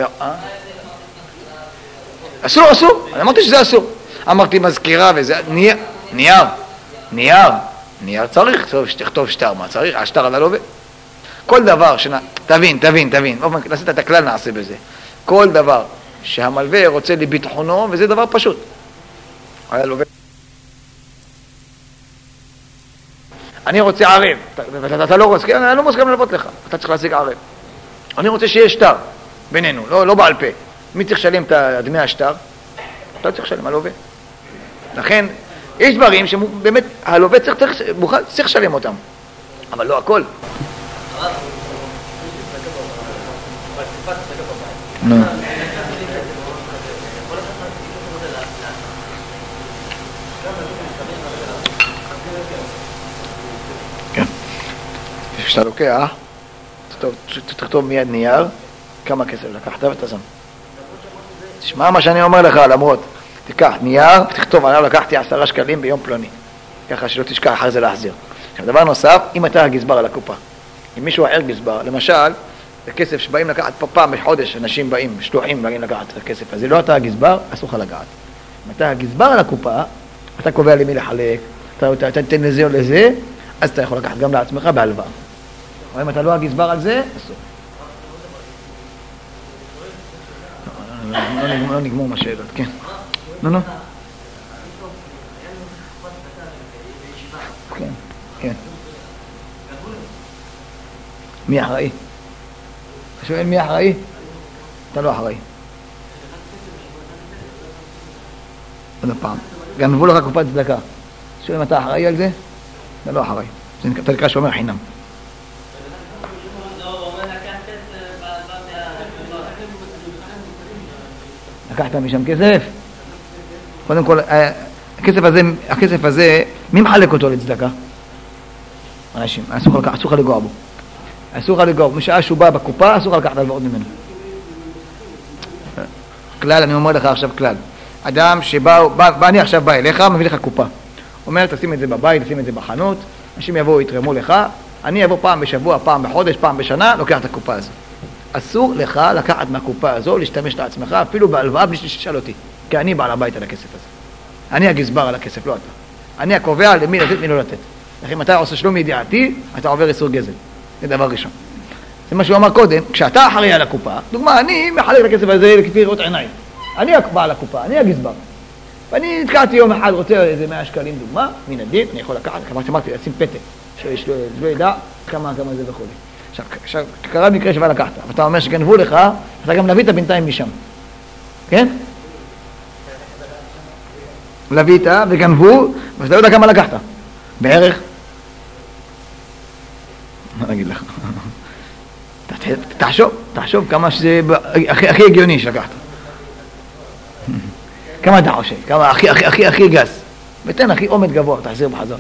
[SPEAKER 1] אסור. אני אמרתי שזה אסור. אמרתי מזכירה וזה... נייר צריך, תכתוב שטר, מה צריך? השטר על הלווה. כל דבר תבין. נעשית את הכלל, נעשה בזה. כל דבר שהמלווה רוצה לביטחונו, וזה דבר פשוט. היה לווה. אני רוצה ערב, אתה לא רוצה, אני לא מוסכם ללוות לך, אתה צריך להשיג ערב. אני רוצה שיהיה שטר בינינו, לא בעל פה. מי צריך לשלם את דמי השטר? אתה צריך לשלם, הלווה. לכן, יש דברים שבאמת הלווה צריך לשלם אותם, אבל לא הכל. נו. כן. כשאתה לוקח, תכתוב מיד נייר, כמה כסף לקחת ואתה שם. תשמע מה שאני אומר לך, למרות. תיקח נייר, תכתוב עליו לקחתי 10 שקלים ביום פלוני. ככה שלא תשכח אחרי זה להחזיר. עכשיו, דבר נוסף, אם אתה הגזבר על הקופה, אם מישהו אחר גזבר, למשל, זה כסף שבאים לקחת פעם בחודש, אנשים באים, שלוחים באים לקחת את הכסף הזה, לא אתה הגזבר, אסור לך לגעת. אם אתה הגזבר על הקופה, אתה קובע למי לחלק, אתה תתן לזה או לזה, אז אתה יכול לקחת גם לעצמך בהלוואה. אבל אם אתה לא הגזבר על זה, אסור. לא נגמור מהשאלות, כן. נו. כן, כן. מי אחראי? אתה שואל מי אחראי? אתה לא אחראי. עוד פעם, גנבו לך קופת צדקה. שואל אם אתה אחראי על זה? אתה לא אחראי. אתה נקרא שומר חינם. לקחת משם כסף? קודם כל, הכסף הזה, מי מחלק אותו לצדקה? אנשים, אסור לך לגוע בו. אסור לך לגוע בו. משעה שהוא בא בקופה, אסור לך לקחת הלוואות ממנו. כלל, אני אומר לך עכשיו כלל. אדם אני עכשיו בא אליך, מביא לך קופה. אומר, תשים את זה בבית, תשים את זה בחנות, אנשים יבואו, יתרמו לך, אני אבוא פעם בשבוע, פעם בחודש, פעם בשנה, לוקח את הקופה הזו. אסור לך לקחת מהקופה הזו, להשתמש לעצמך, אפילו בהלוואה בלי שתשאל אותי. כי אני בעל הבית על הכסף הזה. אני הגזבר על הכסף, לא אתה. אני הקובע למי לתת, מי לא לתת. לכן אם אתה עושה שלום ידיעתי, אתה עובר איסור גזל. זה דבר ראשון. זה מה שהוא אמר קודם, כשאתה אחראי על הקופה, דוגמה, אני מחלק את הכסף הזה לפי ראות עיניים. אני בעל הקופה, אני הגזבר. ואני נתקעתי יום אחד, רוצה איזה 100 שקלים דוגמה, מן הדין, אני יכול לקחת, כמו שאמרתי, לשים פתק, שלא ידע כמה זה וכו'. עכשיו, קרה מקרה שבא לקחת, ואתה אומר שגנבו לך, אתה גם להביא את הבינתיים משם. כן? להביא איתה וגנבו, ואתה לא יודע כמה לקחת. בערך? מה להגיד לך? תחשוב כמה שזה הכי הגיוני שלקחת. כמה אתה חושב? כמה הכי גס? ותן הכי עומד גבוה, תחזיר בחזרה.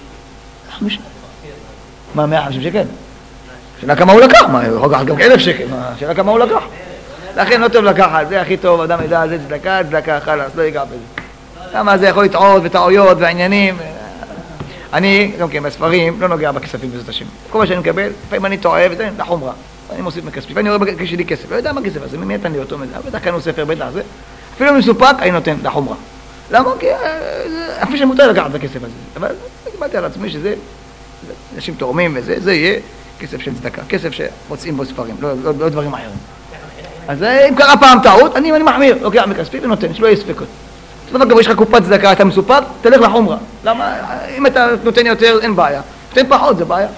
[SPEAKER 1] מה, 150 שקל? שאלה כמה הוא לקח? מה, הוא לקח גם 1,000 שקל, שאלה כמה הוא לקח? לכן לא טוב לקחת, זה הכי טוב, אדם ידע, זה צדקה, חלאס, לא ייגע בזה. למה זה יכול לטעות וטעויות והעניינים? אני, גם כן, בספרים, לא נוגע בכספים בזאת השם. כל מה שאני מקבל, לפעמים אני טועה וזה, לחומרה. אני מוסיף מכספי, ואני רואה כשלי כסף, לא יודע מה כסף הזה, מי נתן לי אותו, בטח קנו ספר, בטח זה. אפילו מסופק, אני נותן לחומרה. למה? כי אפילו שמותר לקחת את הכסף הזה. אבל קיבלתי על עצמי שזה, אנשים תורמים וזה, זה יהיה כסף של צדקה, כסף שמוצאים בו ספרים, לא דברים אחרים. אז אם קרה פעם טעות, אני מחמיר, לוקח מכספי ונותן, שלא יהיה ספקות. זאת אומרת, יש לך קופת צדקה, אתה מסופק, תלך לחומרה. למה? אם אתה נותן יותר, אין בעיה. נותן פחות, זה בעיה.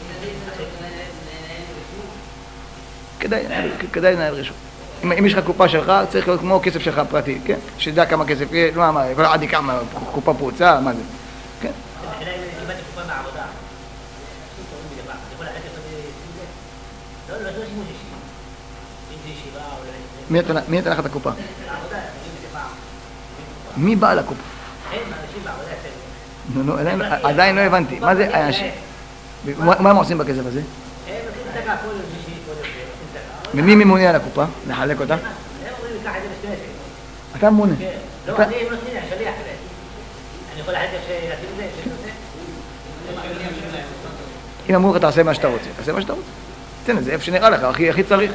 [SPEAKER 1] כדאי לנהל רשות. אם יש לך קופה שלך, צריך להיות כמו כסף שלך פרטי, כן? שתדע כמה כסף יהיה, לא מה, אבל עד כמה קופה פרוצה, מה זה? כן?
[SPEAKER 2] השאלה אם קיבלתי קופה מהעבודה, אני יכול לתת אותו לא שימוש אישי. אם זה ישיבה או...
[SPEAKER 1] מי נתן לך את הקופה?
[SPEAKER 2] העבודה,
[SPEAKER 1] מי בא לקופה?
[SPEAKER 2] אנשים בעבודה,
[SPEAKER 1] עדיין לא הבנתי. מה זה אנשים? מה הם עושים בכסף הזה?
[SPEAKER 2] הם עושים צדקה, כל יום שישי, כל יום צדקה.
[SPEAKER 1] ומי ממונה על הקופה? לחלק אותה?
[SPEAKER 2] הם אומרים לקח את זה בשתי שקל.
[SPEAKER 1] אתה ממונה.
[SPEAKER 2] לא, אני נותנים, אני שליח כזה. אני יכול להחליט שישים את זה,
[SPEAKER 1] אם אמרו לך תעשה מה שאתה רוצה, תעשה מה שאתה רוצה. תן את זה איפה שנראה לך, הכי צריך.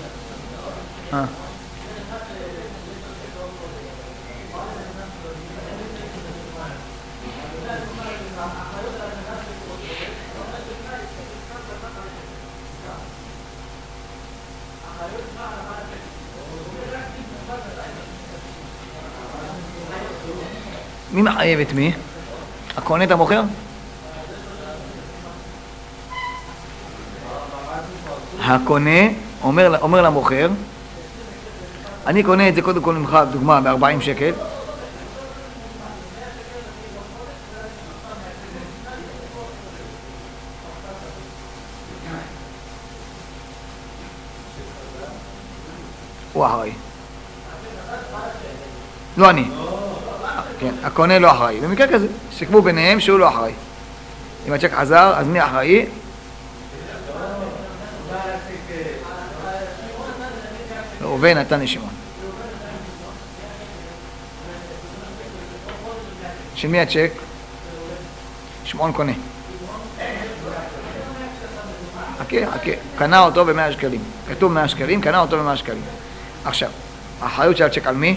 [SPEAKER 1] מי מחייב את מי? הקונה את המוכר? הקונה אומר למוכר, אני קונה את זה קודם כל ממך, דוגמה, ב-40 שקל. הוא אחראי. לא אני. כן, הקונה לא אחראי. במקרה כזה, שיקבו ביניהם שהוא לא אחראי. אם הצ'ק חזר, אז מי אחראי? ראובן נתן לשמעון. של מי הצ'ק? שמעון קונה. חכה, קנה אותו ב100 שקלים. כתוב 100 שקלים, קנה אותו ב100 שקלים. עכשיו, האחריות של הצ'ק על מי?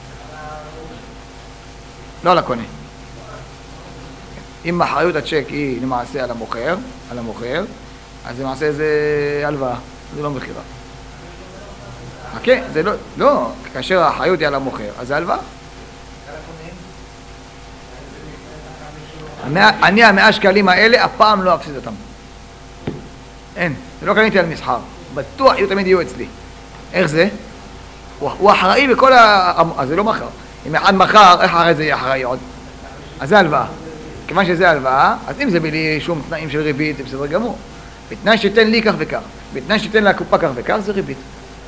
[SPEAKER 1] לא על הקונה. אם האחריות הצ'ק היא למעשה על המוכר, אז למעשה זה הלוואה, זה לא מחירה. זה לא, כאשר האחריות היא על המוכר, אז זה הלוואה. אני 100 שקלים האלה, הפעם לא אפסיד אותם. אין, זה לא קניתי על מסחר. בטוח תמיד יהיו אצלי. איך זה? הוא אחראי בכל אז זה לא מחר. אם אחד מחר, איך אחרי זה יהיה אחראי עוד? אז זה הלוואה. כיוון שזה הלוואה, אז אם זה בלי שום תנאים של ריבית, זה בסדר גמור. בתנאי שתיתן לי כך וכך, בתנאי שתיתן לקופה כך וכך, זה ריבית.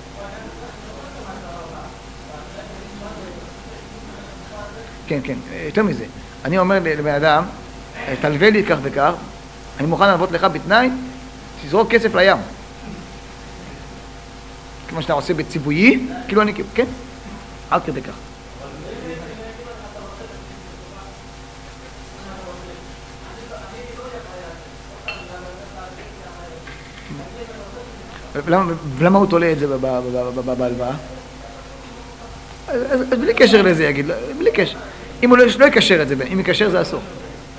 [SPEAKER 1] כן, כן, יותר מזה. אני אומר לבן אדם, תלווה לי כך וכך, אני מוכן להלוות לך בתנאי, תזרוק כסף לים. כמו שאתה עושה בציווי, כאילו אני, כן? עד כדי כך. ולמה הוא תולה את זה בהלוואה? אז בלי קשר לזה יגיד, בלי קשר. אם הוא לא יקשר את זה, אם יקשר זה אסור.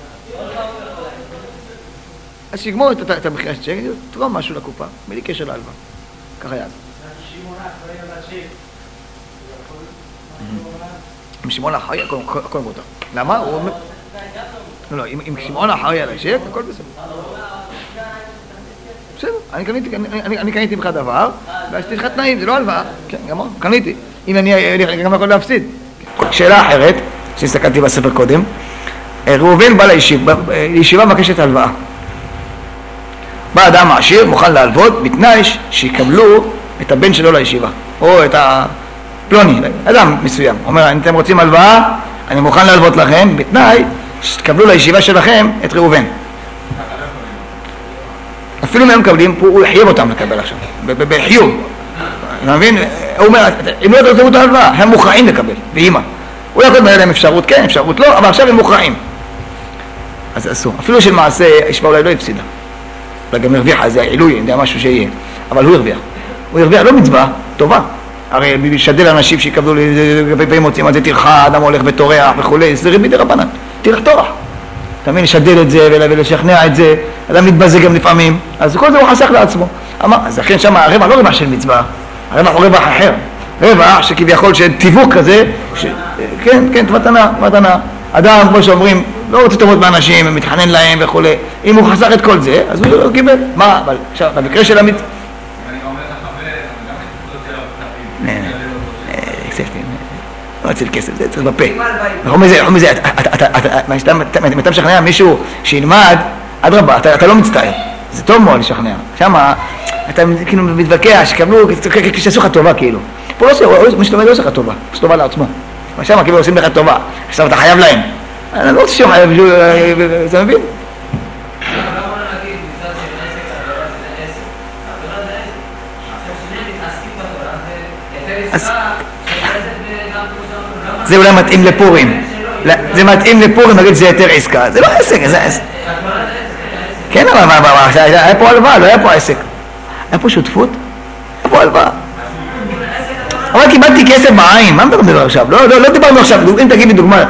[SPEAKER 1] אז שיגמור את המחירה של צ'ק, תרום משהו לקופה, בלי קשר להלוואה. ככה יעד. אם שמעון אחראי, הכל מותר. למה? הוא אומר... לא, אם שמעון אחראי על השק, הכל בסדר. בסדר, אני קניתי ממך דבר, ועשיתי לך תנאים, זה לא הלוואה. כן, גמור, קניתי. אם אני גם יכול להפסיד. שאלה אחרת, שהסתכלתי בספר קודם, ראובן בא לישיבה מבקשת הלוואה. בא אדם עשיר, מוכן להלוות, בתנאי שיקבלו את הבן שלו לישיבה, או את הפלוני, אדם מסוים. אומר, אם אתם רוצים הלוואה, אני מוכן להלוות לכם, בתנאי שתקבלו לישיבה שלכם את ראובן. אפילו מהם מקבלים, הוא יחייב אותם לקבל עכשיו, בחיוב. אתה מבין? הוא אומר, אם לא תרצו את ההלוואה, הם מוכרעים לקבל, ואימא. הוא יכול להגיד להם אפשרות כן, אפשרות לא, אבל עכשיו הם מוכרעים. אז אסור. אפילו של מעשה, ישבה אולי לא הפסידה. אולי גם הרוויח, אז זה עילוי, אני יודע משהו שיהיה. אבל הוא הרוויח. הוא הרוויח לא מצווה, טובה. הרי לשדל אנשים שיקבלו, והם מוצאים על זה טרחה, אדם הולך וטורח וכולי, זה ריבית דרבנן. תלך טורח. אתה מבין, לשדל את זה ולשכנע את זה, אדם מתבזה גם לפעמים, אז כל זה הוא חסך לעצמו. אז לכן שם הרווח לא רווח של מצווה, הרווח הוא רווח אחר. רווח שכביכול שתיווק כזה, כן, כן, מתנה. אדם, כמו שאומרים, לא רוצה טובות באנשים, מתחנן להם וכו'. אם הוא חסך את כל זה, אז הוא קיבל. מה, אבל עכשיו, במקרה של המצווה... אני אומר לך חבר, לא אציל כסף, זה צריך בפה. חום מזה, אתה משכנע מישהו שילמד, אדרבה, אתה לא מצטער. זה טוב מאוד לשכנע. שמה, אתה כאילו מתווכח, שקבלו, כשעשו לך טובה כאילו. פה מי שלומד לא עושה לך טובה, עושה טובה לעצמו. שמה כאילו עושים לך טובה, עכשיו אתה חייב להם. אני לא רוצה שהוא חייב, אתה מבין? זה אולי מתאים לפורים. זה מתאים לפורים, נגיד זה יותר עסקה. זה לא עסק, זה עסק. כן, אבל היה פה הלוואה, לא היה פה עסק. היה פה שותפות? היה פה הלוואה. אבל קיבלתי כסף בעין, מה מדבר עכשיו? לא דיברנו עכשיו, אם תגיד לי דוגמה,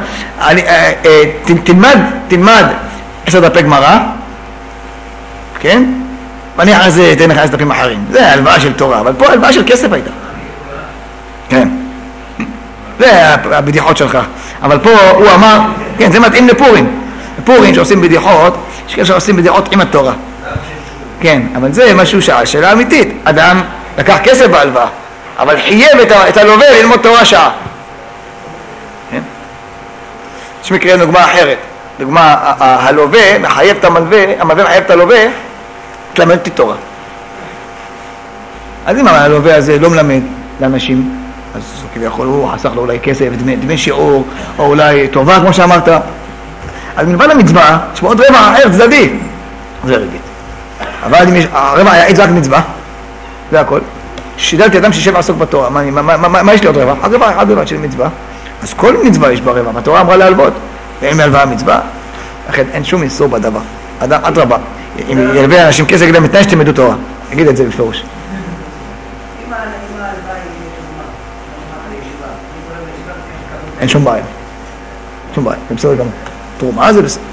[SPEAKER 1] תלמד 10 דפי גמרא, כן? ואני אחרי זה אתן לך 10 דפים אחרים. זה הלוואה של תורה, אבל פה הלוואה של כסף הייתה. כן. זה הבדיחות שלך. אבל פה הוא אמר, כן, זה מתאים לפורים. לפורים שעושים בדיחות, יש כאלה שעושים בדיחות עם התורה. כן, אבל זה משהו שאלה אמיתית. אדם לקח כסף בהלוואה, אבל חייב את הלווה ללמוד תורה שעה. כן? יש מקרה דוגמה אחרת. דוגמה, הלווה מחייב את המלווה, המלווה מחייב את הלווה, תלמד אותי תורה. אז אם הלווה הזה לא מלמד לאנשים, אז כביכול הוא חסך לו אולי כסף, דמי שיעור, או אולי טובה, כמו שאמרת. אז מלבד המצווה, יש מאוד רווח אחר, צדדי. זה ריבית. אבל אם הרווח היה רק מצווה, זה הכל. שידלתי אדם שישב לעסוק בתורה, מה יש לי עוד רווח? הרווח אחד בלבד של מצווה. אז כל מצווה יש בה רווח, התורה אמרה להלוות. ואם מהלוואה מצווה, לכן אין שום איסור בדבר. אדם, אדרבה, אם ילווה אנשים כסף, יגיד להם, מתנאי שתלמדו תורה. יגיד את זה בפירוש. אין שום בעיה. שום בעיה, זה בסדר גמור. תרומה זה בסדר.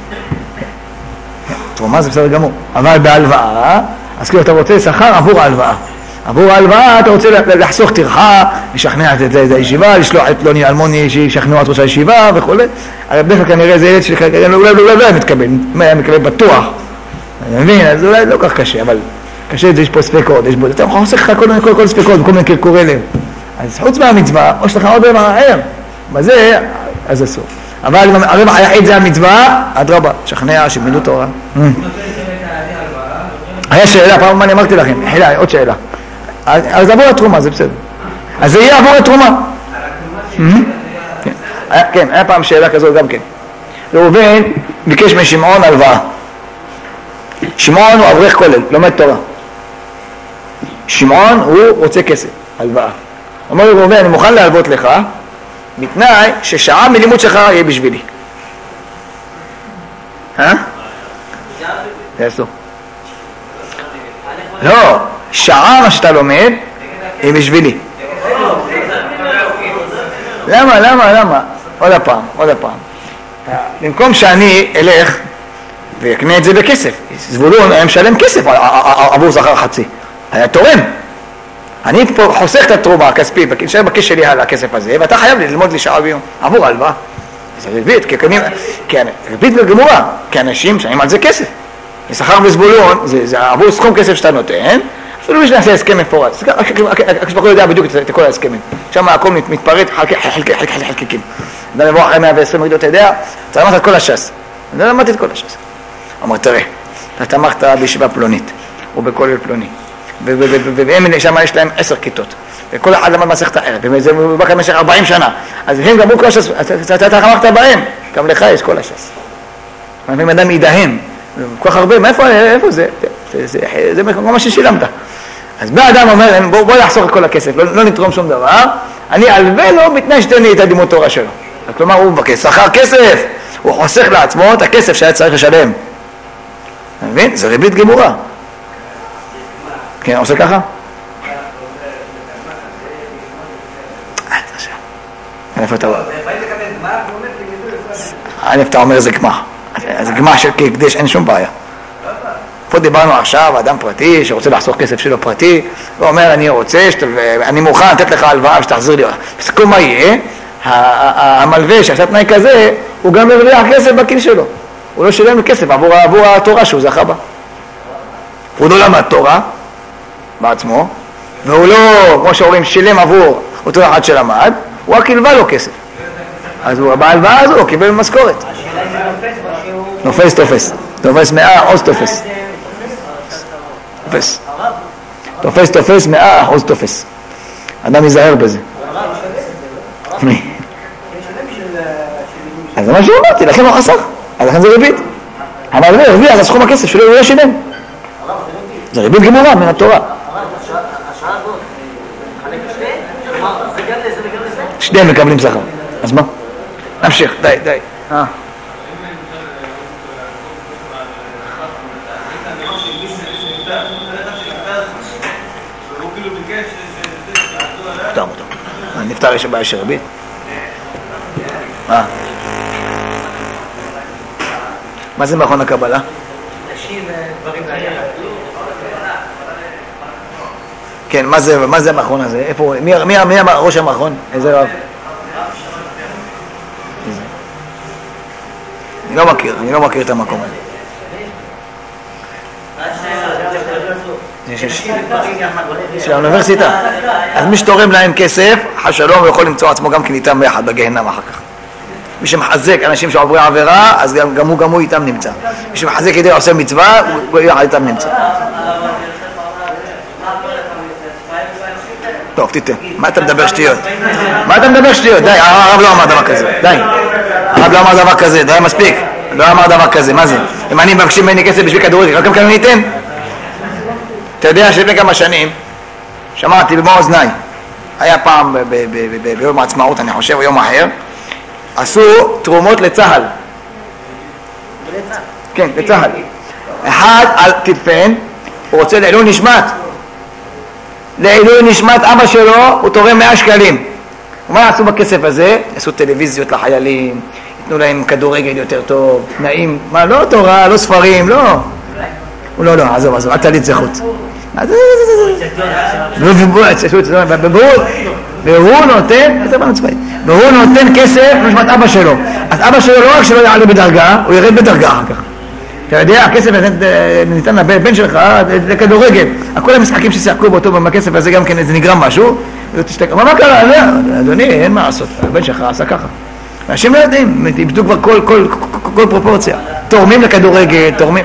[SPEAKER 1] תרומה זה בסדר גמור. אבל בהלוואה, אז כאילו אתה רוצה שכר עבור ההלוואה. עבור ההלוואה אתה רוצה לחסוך טרחה, לשכנע את הישיבה, לשלוח את פלוני אלמוני שישכנעו את ראש הישיבה וכו'. אבל בדרך כלל כנראה זה ילד שאולי לא היה מתקבל, היה מתקבל בטוח. אני מבין, אז אולי לא כך קשה, אבל קשה, יש פה ספקות, אתה חוסך לך כל ספקות, כל מיני קרקורי לב. אז חוץ מהמצווה, או שלך עוד דבר אחר, בזה, אז אסור. אבל הרווח היחיד זה המצווה, אדרבה, שכנע, שמידו תורה. היה שאלה, פעם אני אמרתי לכם, חילה, עוד שאלה. אז עבור התרומה, זה בסדר. אז זה יהיה עבור התרומה. כן, היה פעם שאלה כזאת גם כן. ראובן ביקש משמעון הלוואה. שמעון הוא אברך כולל, לומד תורה. שמעון הוא רוצה כסף, הלוואה. אומר לי ראובן, אני מוכן להלוות לך, בתנאי ששעה מלימוד שלך יהיה בשבילי. זה אסור. לא, שעה מה שאתה לומד היא בשבילי. למה? עוד הפעם. במקום שאני אלך ויקנה את זה בכסף, זבולון היה משלם כסף עבור זכר חצי, היה תורם. אני פה חוסך את התרומה הכספית, נשאר בכיס שלי על הכסף הזה, ואתה חייב ללמוד לי שעה ביום, עבור הלוואה. זה ריבית, ריבית וגמורה, כי אנשים שמים על זה כסף. שכר וזבולון, זה עבור סכום כסף שאתה נותן, אפילו מי שנעשה הסכם מפורט. כשבחור יודע בדיוק את כל ההסכמים. שם הכל מתפרט חלקיקים. אדם יבוא אחרי 120 מגידות, אתה יודע, אתה למדת את כל הש"ס. אני לא למדתי את כל הש"ס. אמר, תראה, אתה תמכת בישיבה פלונית, או בכולל פלוני. והם שם יש להם 10 כיתות. וכל אחד למד מסכת הערב, וזה בא כאן במשך 40 שנה. אז הם גמרו כל הש"ס, אתה תמכת בהם, גם לך יש כל הש"ס. לפעמים אדם ידהם. כל כך הרבה, מאיפה זה? זה מה ששילמת. אז בא אדם אומר, בוא לחסוך את כל הכסף, לא נתרום שום דבר, אני אלווה לו בתנאי שתן לי את הלימוד תורה שלו. כלומר, הוא מבקש שכר כסף, הוא חוסך לעצמו את הכסף שהיה צריך לשלם. אתה מבין? זה ריבית גמורה. כן, עושה ככה? איפה אתה אומר? אתה אומר זה גמר. אז גמר של כקדש אין שום בעיה. פה דיברנו עכשיו, אדם פרטי שרוצה לחסוך כסף שלו פרטי, הוא אומר אני מוכן לתת לך הלוואה שתחזיר לי. כל מה יהיה, המלווה שעשה תנאי כזה, הוא גם הרוויח כסף בכיס שלו. הוא לא שילם כסף עבור התורה שהוא זכה בה. הוא לא למד תורה בעצמו, והוא לא, כמו שאומרים, שילם עבור אותו אחד שלמד, הוא רק הלווה לו כסף. אז בהלוואה הזו הוא קיבל משכורת. תופס 100% תופס. תופס 100% תופס. אדם ייזהר בזה. אז זה מה שאמרתי, לכן הוא חסך. אז לכן זה ריבית. אבל זה הרוויח, אז סכום הכסף שלו הוא לא שילם. זה ריבית גמורה מן התורה. שניהם מקבלים שכר. אז מה? נמשיך, די. נפטר יש הבעיה של ריבית? מה זה מכון הקבלה? נשים דברים כאלה. כן, מה זה המכון הזה? איפה, מי ראש המכון? איזה רב? אני לא מכיר את המקום הזה. של האוניברסיטה. אז מי שתורם להם כסף, חשלום, הוא יכול למצוא עצמו גם כן איתם ביחד בגהנם אחר כך. מי שמחזק אנשים שעוברי עבירה, אז גם הוא איתם נמצא. מי שמחזק כדי עושה מצווה, הוא יחד איתם נמצא. טוב, תיתן. מה אתה מדבר שטויות? די, הרב לא אמר דבר כזה. די, מספיק. לא אמר דבר כזה, מה זה? אם אני מבקשים ממני כסף בשביל כדורגל, לא כמה אני אתן? אתה יודע שלפני כמה שנים, שמעתי במו אוזניי, היה פעם ביום העצמאות, אני חושב, או יום אחר, עשו תרומות לצהל. כן, לצהל. אחד על טיפן, הוא רוצה לעילוי נשמת אבא שלו, הוא תורם 100 שקלים. ומה עשו בכסף הזה? עשו טלוויזיות לחיילים, יתנו להם כדורגל יותר טוב, תנאים, מה, לא תורה, לא ספרים, לא. לא, עזוב, אל תליט זה חוץ. והוא נותן כסף לנשמת אבא שלו. אז אבא שלו לא רק שלא יעלה בדרגה, הוא ירד בדרגה אחר כך. אתה יודע, הכסף ניתן לבן שלך לכדורגל. כל המשחקים ששיחקו באותו בכסף הזה גם כן, זה נגרם משהו. מה קרה? אדוני, אין מה לעשות. הבן שלך עשה ככה. אנשים לא יודעים, איבדו כבר כל פרופורציה. תורמים לכדורגל, תורמים.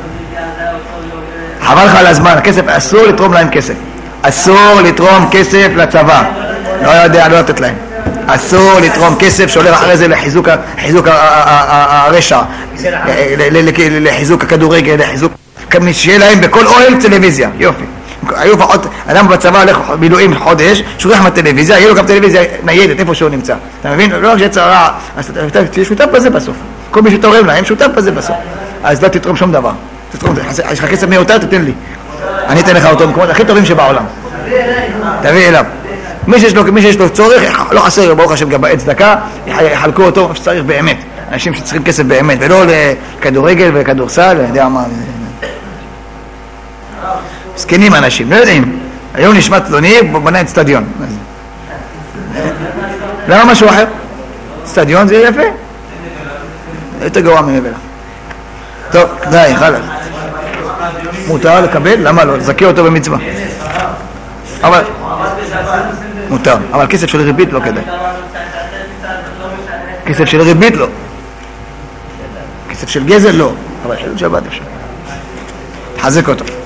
[SPEAKER 1] חבל לך על הזמן, הכסף, אסור לתרום להם כסף. אסור לתרום כסף לצבא. לא יודע, לא לתת להם. אסור לתרום כסף שהולך אחרי זה לחיזוק הרשע, לחיזוק הכדורגל, לחיזוק... שיהיה להם בכל אוהל טלוויזיה, יופי. היו פחות, אדם בצבא הולך מילואים חודש, שולח מהטלוויזיה, יהיה לו גם טלוויזיה ניידת, איפה שהוא נמצא. אתה מבין? לא רק שיצא רע, אז תהיה שותף בזה בסוף. כל מי שתורם להם, שותף בזה בסוף. אז לא תתרום שום דבר. יש לך כסף מיותר, תתן לי. אני אתן לך אותו במקומות הכי טובים שבעולם. תביא אליו. מי שיש לו צורך, לא חסר, ברוך השם, גם בעת צדקה, יחלקו אותו שצריך באמת. אנשים שצריכים כסף באמת, ולא לכדורגל וכדורסל, אני יודע מה. סקנים אנשים, לא יודעים. היום נשמע תלוני, בנה את סטדיון. למה משהו אחר? סטדיון זה יפה. יותר גרוע ממבלה. טוב, די, חלק. מותר לקבל? למה לא? זכה אותו במצווה. אבל... מותר, אבל כסף של ריבית לא כדאי. כסף של ריבית לא. כסף של גזל לא. אבל חילול שבת אפשר. תחזק אותו.